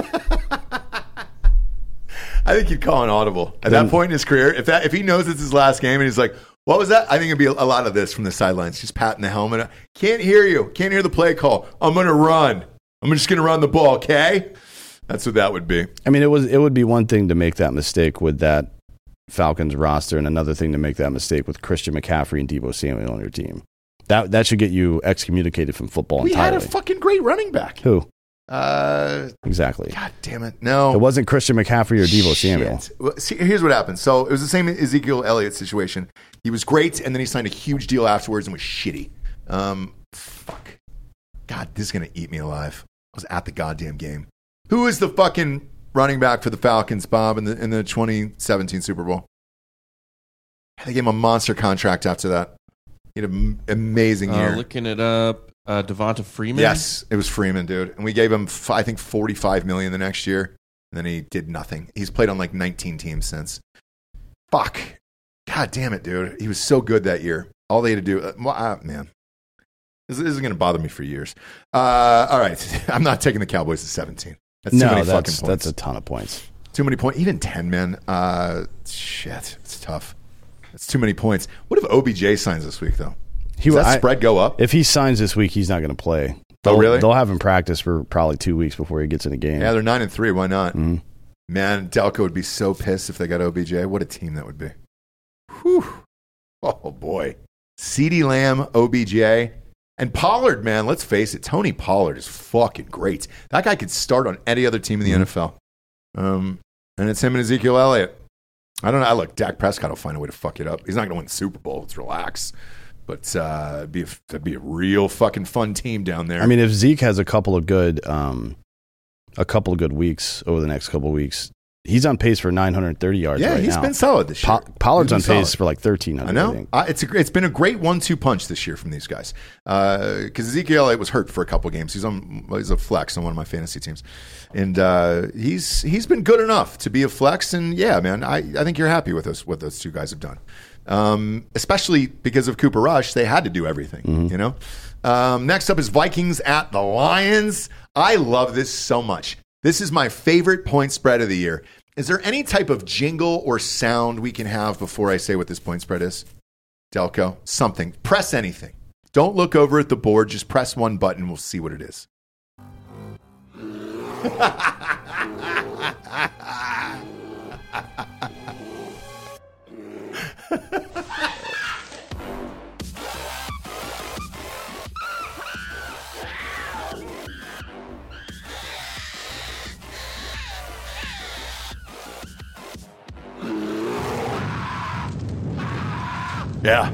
I think he'd call an audible at Then- that point in his career. If that, if he knows it's his last game and he's like, "What was that?" I think it'd be a lot of this from the sidelines, just patting the helmet. Can't hear you. Can't hear the play call. I'm gonna run. I'm just gonna run the ball. Okay, that's what that would be. I mean, it was it would be one thing to make that mistake with that Falcons roster, and another thing to make that mistake with Christian McCaffrey and Deebo Samuel on your team. That that should get you excommunicated from football We entirely. had a fucking great running back. Who Uh, exactly? God damn it! No, It wasn't Christian McCaffrey or Deebo Shit. Samuel. Well, see, here's what happened. So it was the same Ezekiel Elliott situation. He was great, and then he signed a huge deal afterwards and was shitty. Um, fuck. God, this is gonna eat me alive. I was at the goddamn game. Who is the fucking running back for the Falcons, Bob, in the in the twenty seventeen Super Bowl? They gave him a monster contract after that. He had an amazing year. Uh, looking it up, uh, Devonta Freeman. Yes, it was Freeman, dude. And we gave him, f- I think, forty-five million dollars the next year. And then he did nothing. He's played on like nineteen teams since. Fuck. God damn it, dude. He was so good that year. All they had to do, uh, well, uh, man. This, this is going to bother me for years. Uh, all right. I'm not taking the Cowboys to seventeen. That's too No, many fucking that's points. that's a ton of points. Too many points. Even ten, man. Uh, shit. It's tough. That's too many points. What if O B J signs this week, though? He Does that I- spread go up? If he signs this week, he's not going to play. Oh, They'll- really? They'll have him practice for probably two weeks before he gets in a game. Yeah, they're nine and three. Why not? Mhm. Man, Delco would be so pissed if they got O B J. What a team that would be. Whew. Oh boy, CeeDee Lamb, O B J, and Pollard. Man, let's face it, Tony Pollard is fucking great. That guy could start on any other team in the N F L. Um, and it's him and Ezekiel Elliott. I don't know. I look, Dak Prescott will find a way to fuck it up. He's not going to win the Super Bowl. Let's relax. But uh, it'd, be a, it'd be a real fucking fun team down there. I mean, if Zeke has a couple of good, um, a couple of good weeks over the next couple of weeks, he's on pace for nine hundred thirty yards. yeah, right he's now. been solid this year. Po- Pollard's He's on been pace solid. for like thirteen I hundred. know. I think. Uh, it's a, it's been a great one two punch this year from these guys. Because Ezekiel Elliott was hurt for a couple games. He's on he's a flex on one of my fantasy teams, and uh, he's he's been good enough to be a flex. And yeah, man, I, I think you're happy with us what those two guys have done. Um, especially because of Cooper Rush, they had to do everything. Mm-hmm. You know. Um, next up is Vikings at the Lions. I love this so much. This is my favorite point spread of the year. Is there any type of jingle or sound we can have before I say what this point spread is? Delco, something. Press anything. Don't look over at the board. Just press one button. We'll see what it is. Yeah.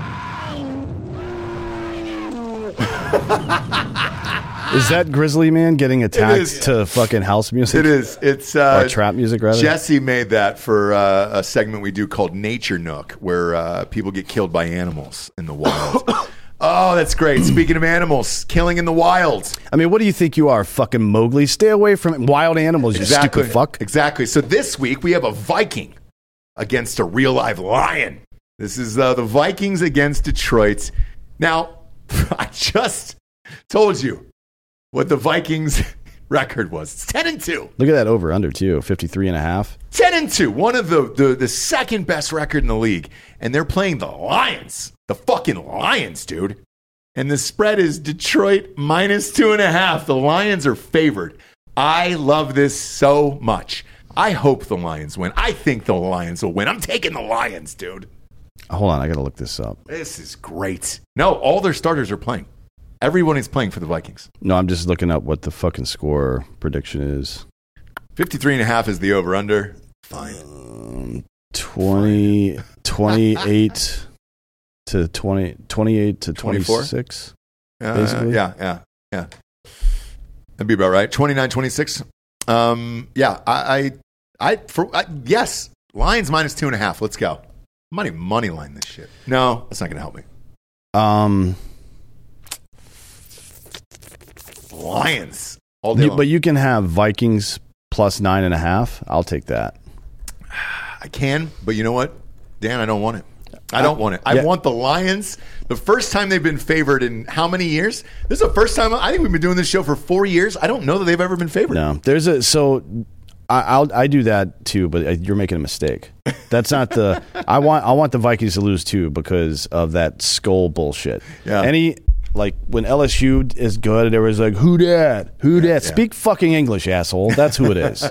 Is that Grizzly Man getting is. attacked to fucking house music? It is. It's uh, Or trap music, rather? Jesse made that for uh, a segment we do called Nature Nook, where uh, people get killed by animals in the wild. Oh, that's great. Speaking of animals, killing in the wild. I mean, what do you think you are, fucking Mowgli? Stay away from wild animals, you Exactly. stupid fuck. Exactly. So this week we have a Viking against a real live lion. This is uh, the Vikings against Detroit. Now, I just told you what the Vikings record was. It's ten and two. Look at that over under too, fifty-three and a half. ten and two. One of the, the the second best record in the league. And they're playing the Lions. The fucking Lions, dude. And the spread is Detroit minus two and a half. The Lions are favored. I love this so much. I hope the Lions win. I think the Lions will win. I'm taking the Lions, dude. Hold on, I gotta look this up. This is great. No, all their starters are playing. Everyone is playing for the Vikings. No, I'm just looking up what the fucking score prediction is. fifty-three and a half is the over-under. Fine. Um, twenty, twenty-eight to twenty, twenty-eight to twenty-six. Uh, Basically. Yeah, yeah, yeah. That'd be about right. twenty-nine twenty-six. Um, yeah, I, I, I, for, I, yes, Lions minus two and a half. Let's go. Money, money line this shit. No, that's not going to help me. Um, Lions. All day you, long. but you can have Vikings plus nine and a half. I'll take that. I can, but you know what? Dan, I don't want it. I don't want it. I Yeah. want the Lions. The first time they've been favored in how many years? This is the first time. I think we've been doing this show for four years. I don't know that they've ever been favored. No, there's a so I, I'll I do that too, but you're making a mistake. That's not the. I want I want the Vikings to lose too because of that skull bullshit. Yeah. Any like when L S U is good, everyone's like, "Who dat? Who dat?" yeah. Speak fucking English, asshole. That's who it is.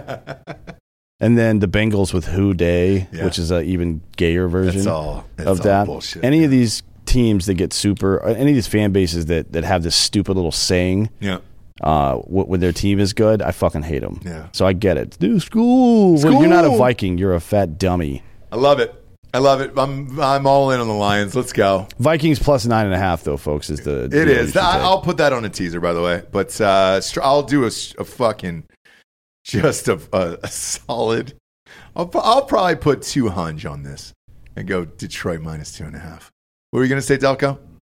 And then the Bengals with Who Day, Yeah. which is an even gayer version That's all- that's of all that. bullshit, any yeah. of these teams that get super, or any of these fan bases that, that have this stupid little saying Yeah. uh, wh- when their team is good, I fucking hate them. Yeah. So I get it. Dude, school. Well, you're not a School. Viking. You're a fat dummy. I love it. I love it. I'm I'm all in on the Lions. Let's go. Vikings plus nine and a half, though, folks, is the. It deal you is. should I, take. I'll put that on a teaser, by the way. But uh, str- I'll do a, s- a fucking just a, a, a solid. I'll, pro- I'll probably put two hunch on this and go Detroit minus two and a half. What were you going to say, Delco?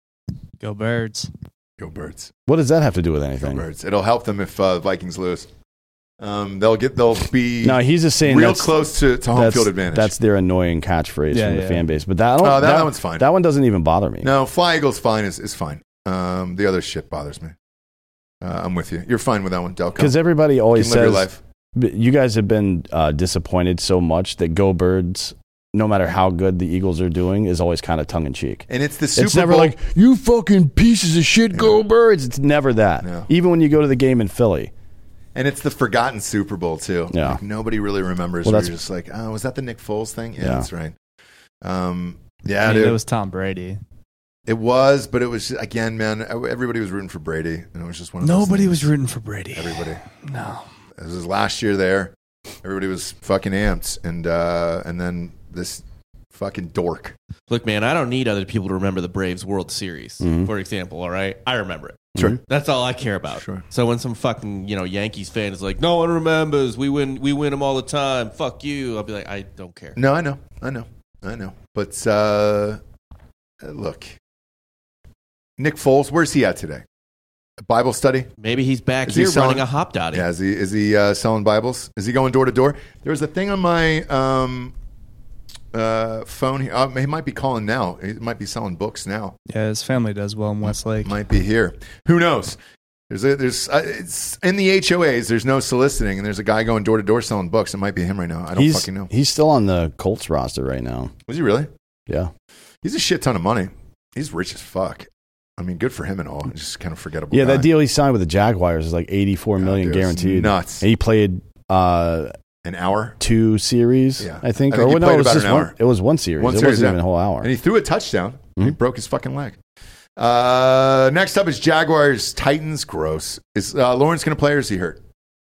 Go Birds. Go Birds. What does that have to do with Go anything? Birds. It'll help them if uh, Vikings lose. Um, they'll get. They'll be No, he's just saying real that's, close to, to home that's, field advantage. That's their annoying catchphrase Yeah, from the yeah. fan base. But that, I don't, Oh, that- that one's fine. That one doesn't even bother me. no, Fly Eagles fine is, is fine. Um, the other shit bothers me. Uh, I'm with you. You're fine with that one, Delco. Because everybody You always can live your says, life. but you guys have been uh, disappointed so much that Go Birds, no matter how good the Eagles are doing, is always kind of tongue in cheek. And it's the Super It's never Bowl. like, you fucking pieces of shit, Go Birds. It's never that. No. Even when you go to the game in Philly. And it's the forgotten Super Bowl, too. Yeah. Like, nobody really remembers. Well, Well, that's- you're just like, oh, was that the Nick Foles thing? Yeah, Yeah. that's right. Um, yeah, I mean, dude. it was Tom Brady. It was, but it was, again, man, everybody was rooting for Brady. And it was just one of those Nobody things. was rooting for Brady. Everybody. No. It was his last year there. Everybody was fucking amped. And, uh, and then this fucking dork. Look, man, I don't need other people to remember the Braves World Series, Mhm. for example, all right? I remember it. Sure. That's all I care about. Sure. So when some fucking, you know, Yankees fan is like, no one remembers, we win we win them all the time, fuck you, I'll be like, I don't care. No, I know. I know. I know. But, uh, look, Nick Foles, where's he at today? A Bible study? Maybe he's back Is he here selling- running a hop dotty. Yeah, is he is he uh, selling Bibles? Is he going door to door? There was a thing on my um, uh, phone here. Uh, he might be calling now. He might be selling books now. Yeah, his family does well in Westlake. Might be here. Who knows? There's a, there's uh, it's in the H O As. There's no soliciting, and there's a guy going door to door selling books. It might be him right now. I don't He's, fucking know. he's still on the Colts roster right now. Was he really? Yeah. He's a shit ton of money. He's rich as fuck. I mean, good for him and all. Just kind of forgettable. Yeah, guy. that deal he signed with the Jaguars is like eighty-four God, million dude, it's guaranteed. nuts. And he played uh, An hour. two series, Yeah. I think. I think he or no, played it was about just an one. hour. It was one series. One it series, wasn't yeah. even a whole hour. And he threw a touchdown. He Mhm. broke his fucking leg. Uh, next up is Jaguars Titans. Gross. Is uh, Lawrence going to play or is he hurt?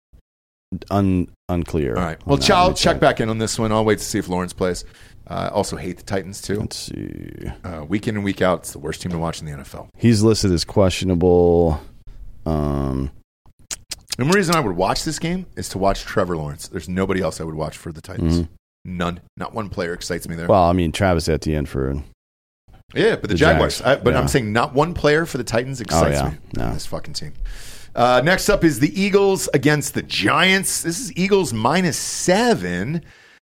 Un, unclear. All right. on Well, that. Chow, Let me check check. back in on this one. I'll wait to see if Lawrence plays. I uh, also hate the Titans too. Let's see. Uh, week in and week out, it's the worst team to watch in the N F L. He's listed as questionable. Um, The only reason I would watch this game is to watch Trevor Lawrence. There's nobody else I would watch for the Titans. Mhm. None. Not one player excites me there. well, I mean, Travis Etienne for Yeah, but the, The Jaguars. Jags. I, but Yeah. I'm saying not one player for the Titans excites Oh, yeah. me. No. This fucking team. Uh, next up is the Eagles against the Giants. This is Eagles minus seven.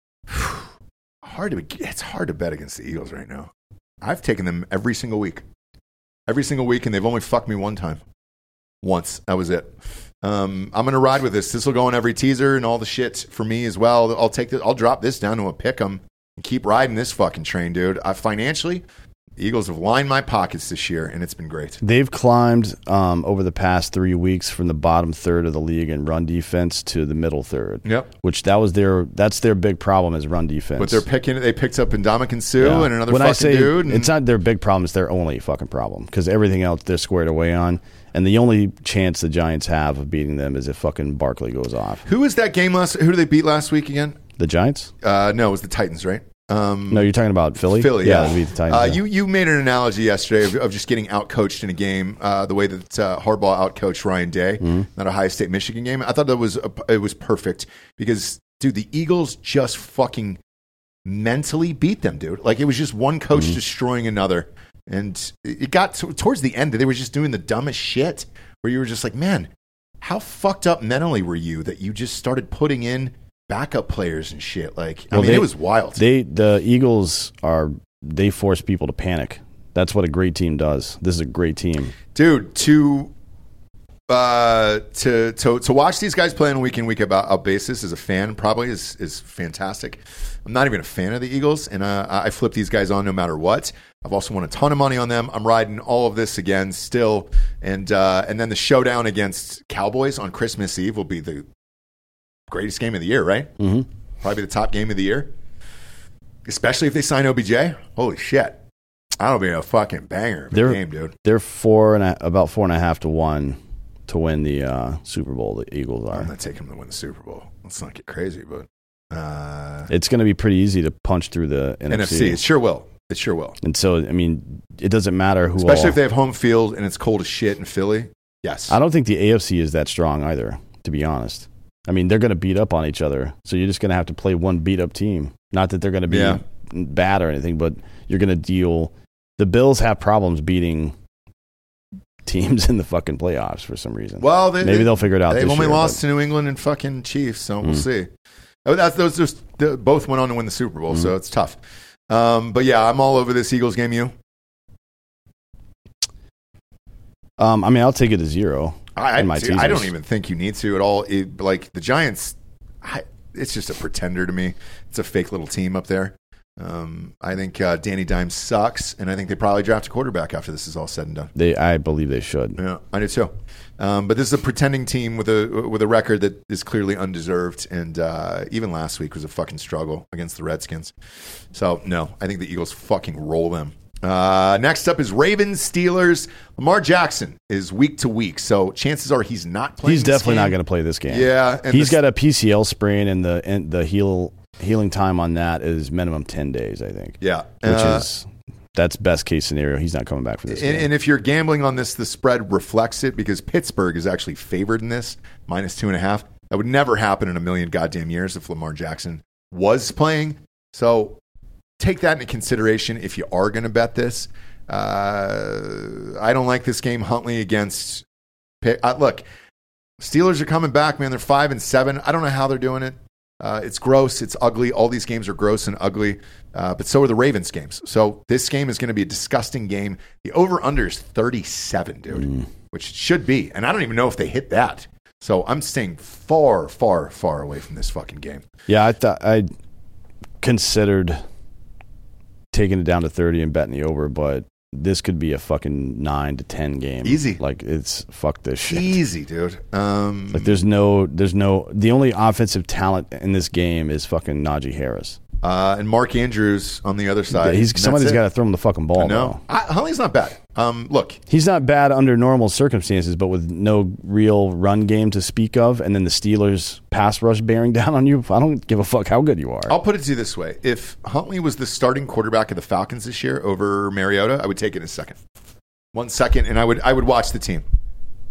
hard to it's hard to bet against the Eagles right now. I've taken them every single week, every single week, and they've only fucked me one time. Once that was it. Um, I'm gonna ride with this. This will go on every teaser and all the shit for me as well. I'll take this. I'll drop this down to a pick 'em and keep riding this fucking train, dude. I, financially, the Eagles have lined my pockets this year, and it's been great. They've climbed um, over the past three weeks from the bottom third of the league in run defense to the middle third. Yep. Which that was their that's their big problem is run defense. But they're picking. They picked up Ndamukong Suh Yeah. and another when fucking I say dude. And it's not their big problem; it's their only fucking problem because everything else they're squared away on. And the only chance the Giants have of beating them is if fucking Barkley goes off. who was that game last? Who did they beat last week again? The Giants? Uh, no, it was the Titans, right? Um, No, you're talking about Philly. Philly, yeah. they beat the Titans. Uh, yeah. you you made an analogy yesterday of, of just getting outcoached in a game, uh, the way that uh, Harbaugh outcoached Ryan Day, Mm-hmm. that Ohio State Michigan game. I thought that was a, it was perfect because, dude, the Eagles just fucking mentally beat them, dude. Like it was just one coach Mm-hmm. destroying another, and it got to, towards the end they were just doing the dumbest shit where you were just like, man, how fucked up mentally were you that you just started putting in backup players and shit? Like, I Well, mean, they- it was wild. They the Eagles are they force people to panic. That's what a great team does. This is a great team. Dude, to uh, to to to watch these guys play on a week in week out, out basis as a fan probably is is fantastic. I'm not even a fan of the Eagles, and uh, I flip these guys on no matter what. I've also won a ton of money on them. I'm riding all of this again still, and uh, and then the showdown against Cowboys on Christmas Eve will be the greatest game of the year, right? Mm-hmm. Probably the top game of the year, especially if they sign O B J. Holy shit, that'll be a fucking banger of a They're game, dude. they're four and a, about four and a half to one to win the uh, Super Bowl. The Eagles I'm are. not taking them to win the Super Bowl. Let's not get crazy, but uh, It's going to be pretty easy to punch through the N F C. N F C, it sure will. It sure will. And so, I mean, it doesn't matter who. Especially all, if they have home field and it's cold as shit in Philly. Yes. I don't think the A F C is that strong either, to be honest. I mean, they're going to beat up on each other, so you're just going to have to play one beat up team. Not that they're going to be Yeah. bad or anything, but you're going to deal. The Bills have problems beating teams in the fucking playoffs for some reason. Well, they, maybe they, they'll figure it out. They've this only year, lost but- to New England and fucking Chiefs, so we'll Mm. see. Oh, that's those just the, both went on to win the Super Bowl, so it's tough. Um, but yeah, I'm all over this Eagles game. You? Um, I mean, I'll take it to zero. I, in my dude, I don't teasers. even think you need to at all. It, like the Giants, I, it's just a pretender to me. It's a fake little team up there. Um, I think uh, Danny Dimes sucks, and I think they probably draft a quarterback after this is all said and done. They, I believe they should. Yeah, I do too. Um, but this is a pretending team with a with a record that is clearly undeserved, and uh, even last week was a fucking struggle against the Redskins. So no, I think the Eagles fucking roll them. Uh, next up is Ravens Steelers. Lamar Jackson is week to week, so chances are he's not playing. He's this definitely game. not going to play this game. Yeah, and he's the- got a P C L sprain, and the and the heal healing time on that is minimum ten days. I think. Yeah, which Uh, is that's best case scenario. He's not coming back for this And, game. and if you're gambling on this, the spread reflects it because Pittsburgh is actually favored in this, minus two and a half. That would never happen in a million goddamn years if Lamar Jackson was playing. So take that into consideration if you are going to bet this. Uh, I don't like this game. Huntley against Pitt. Uh, look, Steelers are coming back, man. They're five and seven. I don't know how they're doing it. Uh, it's gross. It's ugly. All these games are gross and ugly. Uh, but so are the Ravens games. So this game is going to be a disgusting game. The over-under is thirty-seven, dude, Mm. which it should be. And I don't even know if they hit that. So I'm staying far, far, far away from this fucking game. Yeah, I thought I considered taking it down to thirty and betting the over, but this could be a fucking nine to ten game. Easy. Like it's fuck this shit. Easy, dude. Um, Like there's no, there's no. The only offensive talent in this game is fucking Najee Harris. uh, and Mark Andrews on the other side. He's And somebody's that's it. got to throw him the fucking ball. I know. though. I, Huntley's not bad. Um, look, He's not bad under normal circumstances, but with no real run game to speak of, and then the Steelers pass rush bearing down on you, I don't give a fuck how good you are. I'll put it to you this way. If Huntley was the starting quarterback of the Falcons this year over Mariota, I would take it in a second. One second, and I would I would watch the team.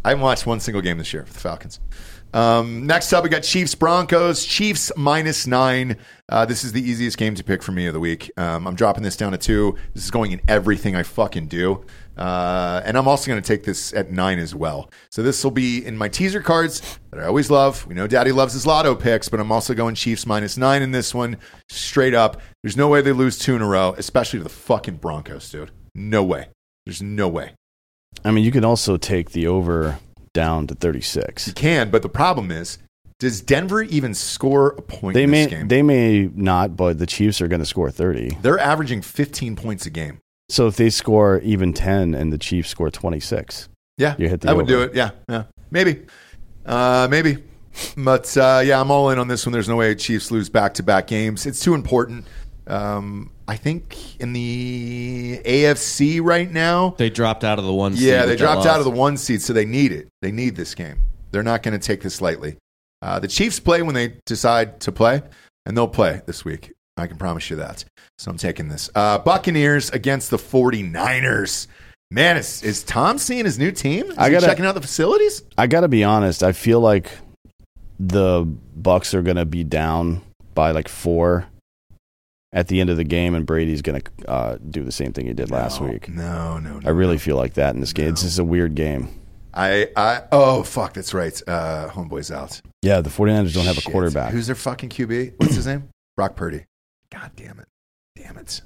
I haven't watched one single game this year for the Falcons. Um, next up, we got Chiefs Broncos. Chiefs minus nine. Uh, this is the easiest game to pick for me of the week. Um, I'm dropping this down to two. This is going in everything I fucking do. Uh, and I'm also going to take this at nine as well. So this will be in my teaser cards that I always love. We know Daddy loves his lotto picks, but I'm also going Chiefs minus nine in this one. Straight up. There's no way they lose two in a row, especially to the fucking Broncos, dude. No way. There's no way. I mean, you can also take the over down to thirty-six. You can, but the problem is, does Denver even score a point They in may this game? they may not, but the Chiefs are going to score thirty. They're averaging fifteen points a game. So if they score even ten and the Chiefs score twenty-six, Yeah, you hit the I would over. do it. Yeah, yeah, maybe, uh, maybe. But uh, yeah, I'm all in on this one. There's no way Chiefs lose back-to-back games. It's too important. Um, I think in the A F C right now, They dropped out of the one seed. yeah, they with that dropped out loss. of the one seed, so they need it. They need this game. They're not going to take this lightly. Uh, the Chiefs play when they decide to play, and they'll play this week. I can promise you that. So I'm taking this. Uh, Buccaneers against the 49ers. Man, is, is Tom seeing his new team? Is I he gotta- checking out the facilities? I got to be honest. I feel like the Bucks are going to be down by like four at the end of the game, and Brady's going to uh, do the same thing he did last No, week. No, no, no. I really no. feel like that in this game. It's just a weird game. I, I, oh, fuck, that's right. Uh, homeboy's out. Yeah, the 49ers don't have a Shit. quarterback. Who's their fucking Q B? What's his name? Brock Purdy. God damn it. Damn it.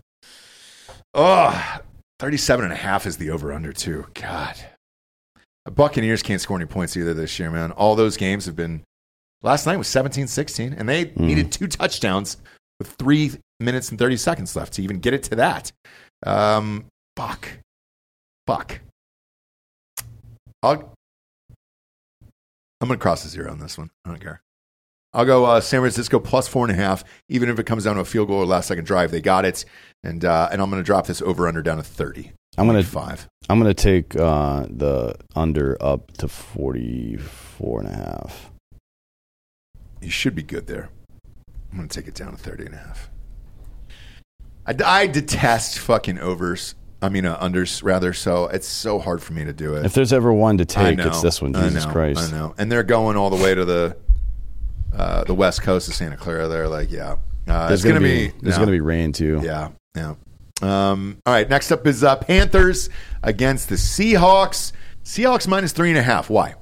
Oh, thirty-seven and a half is the over-under, too. God. The Buccaneers can't score any points either this year, man. All those games have been... Last night was seventeen sixteen, and they Mm. needed two touchdowns with three minutes and thirty seconds left to even get it to that. Um, fuck. Fuck. I'll, I'm going to cross the zero on this one. I don't care. I'll go uh, San Francisco plus four and a half, even if it comes down to a field goal or last second drive. They got it, and uh, and I'm going to drop this over under down to thirty. I'm gonna five. I'm going to take uh, the under up to forty-four and a half. You should be good there. I'm going to take it down to thirty and a half. I, I detest fucking overs. I mean, uh, unders, rather. So it's so hard for me to do it. If there's ever one to I take, know, it's this one. I Jesus know, Christ. I know. And they're going all the way to the uh, the west coast of Santa Clara. They're like, yeah. Uh, There's it's going to be, be. there's no. going to be rain too. Yeah, yeah. Um, all right, next up is uh, Panthers against the Seahawks. Seahawks minus three and a half. Why?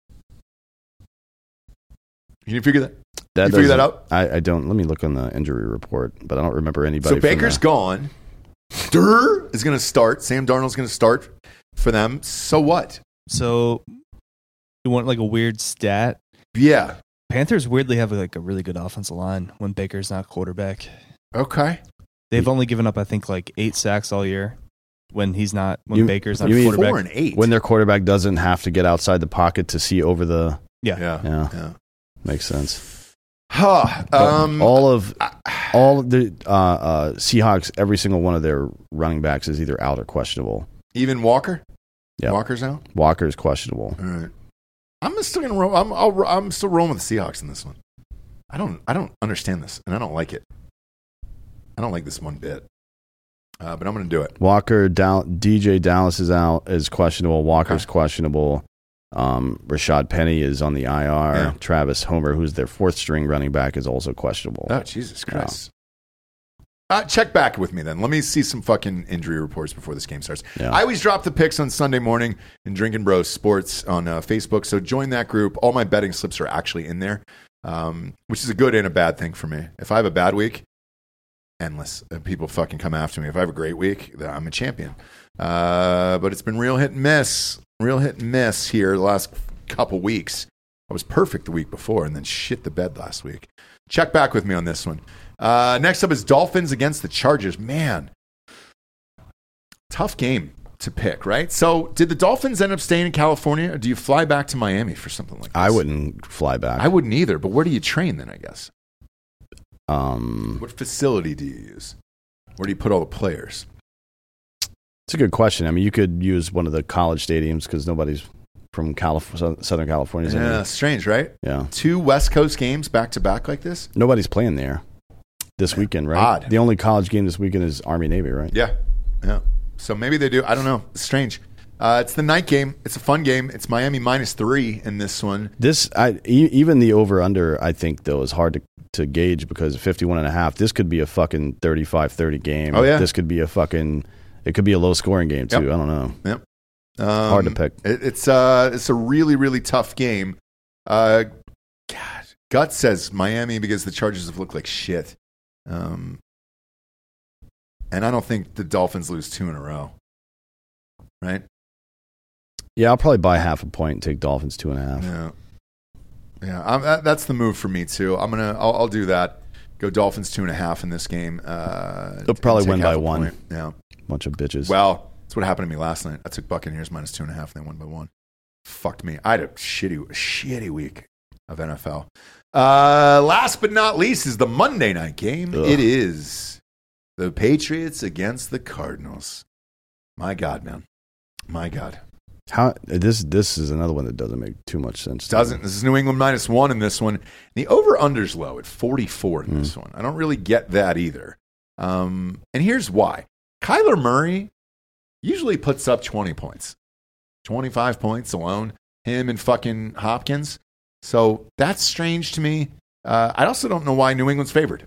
Can you figure that? That you figure that doesn't- out? I, I don't. Let me look on the injury report, but I don't remember anybody. So from Baker's the- gone. Durr is going to start. Sam Darnold's going to start for them. So what? So you want like a weird stat? Yeah. Panthers weirdly have like a really good offensive line when Baker's not quarterback. Okay. They've only given up, I think, like eight sacks all year when he's not when You- Baker's not you mean quarterback. Four and eight. when their quarterback doesn't have to get outside the pocket to see over the. yeah. yeah. Yeah, Yeah. makes sense. Huh. Um, all of all of the uh, uh, Seahawks, every single one of their running backs is either out or questionable. even Walker? Yep. Walker's out? Walker is questionable. All right. I'm still going to roll. I'm, I'll, I'm still rolling with the Seahawks in this one. I don't, I don't understand this, and I don't like it. I don't like this one bit. Uh, but I'm going to do it. Walker, Dow- D J Dallas is out, is questionable. Walker's Okay. questionable. Um, Rashad Penny is on the I R. Yeah. Travis Homer, who's their fourth string running back, is also questionable. Oh, Jesus Christ. Uh, check back with me then. Let me see some fucking injury reports before this game starts. Yeah. I always drop the picks on Sunday morning in Drinking Bros Sports on uh, Facebook, so join that group. All my betting slips are actually in there, um, which is a good and a bad thing for me. If I have a bad week, endless. Uh, People fucking come after me. If I have a great week, then I'm a champion. Uh, but it's been real hit and miss. Real hit and miss here the last couple weeks. I was perfect the week before and then shit the bed last week. Check back with me on this one. Uh, next up is Dolphins against the Chargers. Man, tough game to pick, right? So did the Dolphins end up staying in California, or do you fly back to Miami for something like this? I wouldn't fly back. I wouldn't either, but where do you train then, I guess? um, What facility do you use? Where do you put all the players? it's a good question. I mean, you could use one of the college stadiums because nobody's from Calif- Southern California. Yeah, strange, right? Yeah. Two West Coast games back to back like this? Nobody's playing there this weekend, right? Odd. The only college game this weekend is Army Navy, right? Yeah, yeah. So maybe they do. I don't know. It's strange. Uh, it's the night game. It's a fun game. It's Miami minus three in this one. This, I, e- even the over-under, I think, though, is hard to, to gauge because fifty-one and a half, this could be a fucking thirty-five thirty game. Oh, yeah. This could be a fucking, it could be a low-scoring game, too. Yep. I don't know. Yep. Um, Hard to pick. It, it's, uh, it's a really, really tough game. Uh, God, Gut says Miami because the Chargers have looked like shit. Um, and I don't think the Dolphins lose two in a row. Right? Yeah, I'll probably buy half a point and take Dolphins two and a half. Yeah. Yeah, I'm, that, that's the move for me, too. I'm going to, I'll, I'll do that. Go Dolphins two and a half in this game. Uh, They'll probably take win half by a one. point. Yeah. Bunch of bitches. Well, that's what happened to me last night. I took Buccaneers minus two and a half, and they won by one. Fucked me. I had a shitty, shitty week of N F L. Uh, last but not least is the Monday night game. Ugh. It is the Patriots against the Cardinals. My God, man. My God. How this this is another one that doesn't make too much sense. to Doesn't. me. This is New England minus one in this one. The over-under's low at forty-four in this one. I don't really get that either. Um, and here's why. Kyler Murray usually puts up twenty points. twenty-five points alone. Him and fucking Hopkins. So that's strange to me. Uh, I also don't know why New England's favored.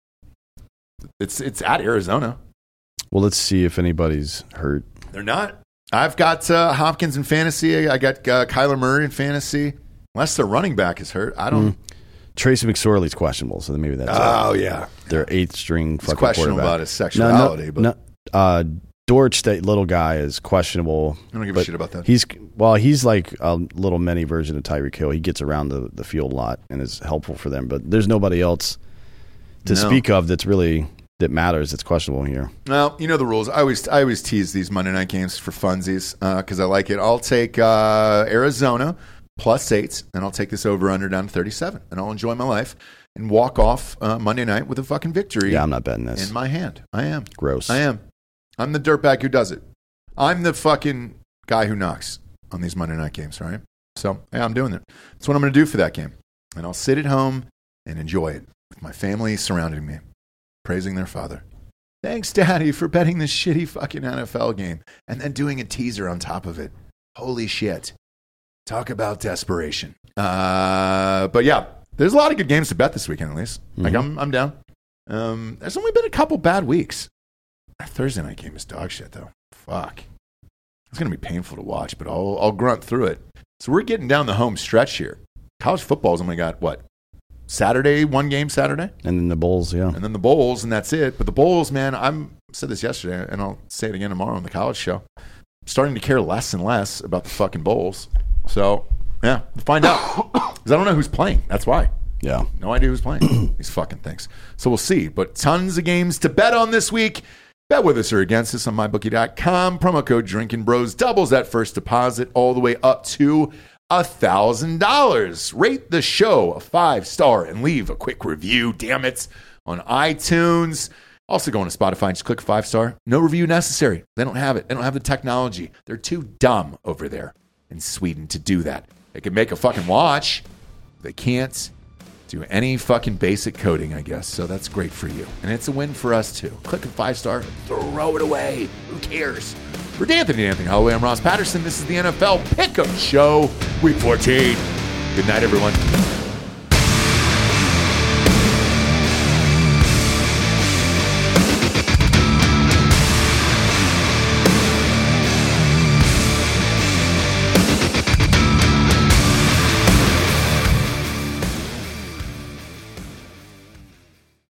It's, it's at Arizona. Well, let's see if anybody's hurt. They're not. I've got uh, Hopkins in fantasy. I got uh, Kyler Murray in fantasy. Unless their running back is hurt. I don't. Mm. Tracy McSorley's questionable, so maybe that's Oh, it. yeah. Their eighth string It's fucking questionable quarterback. about his sexuality. No, no, but no, uh, Dortch, that little guy, is questionable. I don't give a but shit about that. He's well, he's like a little mini version of Tyreek Hill. He gets around the, the field a lot and is helpful for them. But there's nobody else to No. speak of that's really that matters. That's questionable here. Well, you know the rules. I always I always tease these Monday night games for funsies because I like it. I'll take uh, Arizona plus eight, and I'll take this over under down to thirty-seven, and I'll enjoy my life and walk off uh, Monday night with a fucking victory. Yeah, I'm not betting this. in my hand. I am. Gross. I am. I'm the dirtbag who does it. I'm the fucking guy who knocks on these Monday night games, right? So, yeah, I'm doing it. That's what I'm going to do for that game. And I'll sit at home and enjoy it with my family surrounding me, praising their father. Thanks, Daddy, for betting this shitty fucking N F L game and then doing a teaser on top of it. Holy shit. Talk about desperation. Uh, but yeah, there's a lot of good games to bet this weekend, at least. Mm-hmm. Like, I'm, I'm down. Um, there's only been a couple bad weeks. Our Thursday night game is dog shit, though. Fuck. It's going to be painful to watch, but I'll, I'll grunt through it. So we're getting down the home stretch here. College football's only got, what, Saturday, one game Saturday? And then the Bulls, yeah. And then the Bowls, and that's it. But the Bowls, man, I'm, I said this yesterday, and I'll say it again tomorrow on the college show. I'm starting to care less and less about the fucking Bowls. So, yeah, we'll find out. Because I don't know who's playing. That's why. Yeah. No idea who's playing these fucking things. So we'll see. But tons of games to bet on this week. Bet with us or against us on my bookie dot com. Promo code Drinking Bros doubles that first deposit all the way up to one thousand dollars. Rate the show a five-star and leave a quick review, damn it, on iTunes. Also go on to Spotify and just click five-star. No review necessary. They don't have it. They don't have the technology. They're too dumb over there in Sweden to do that. They can make a fucking watch. They can't do any fucking basic coding, I guess. So that's great for you. And it's a win for us, too. Click a five-star, throw it away. Who cares? For D'Anthony Anthony Holloway, I'm Ross Patterson. This is the N F L Pick'em Show, Week fourteen. Good night, everyone.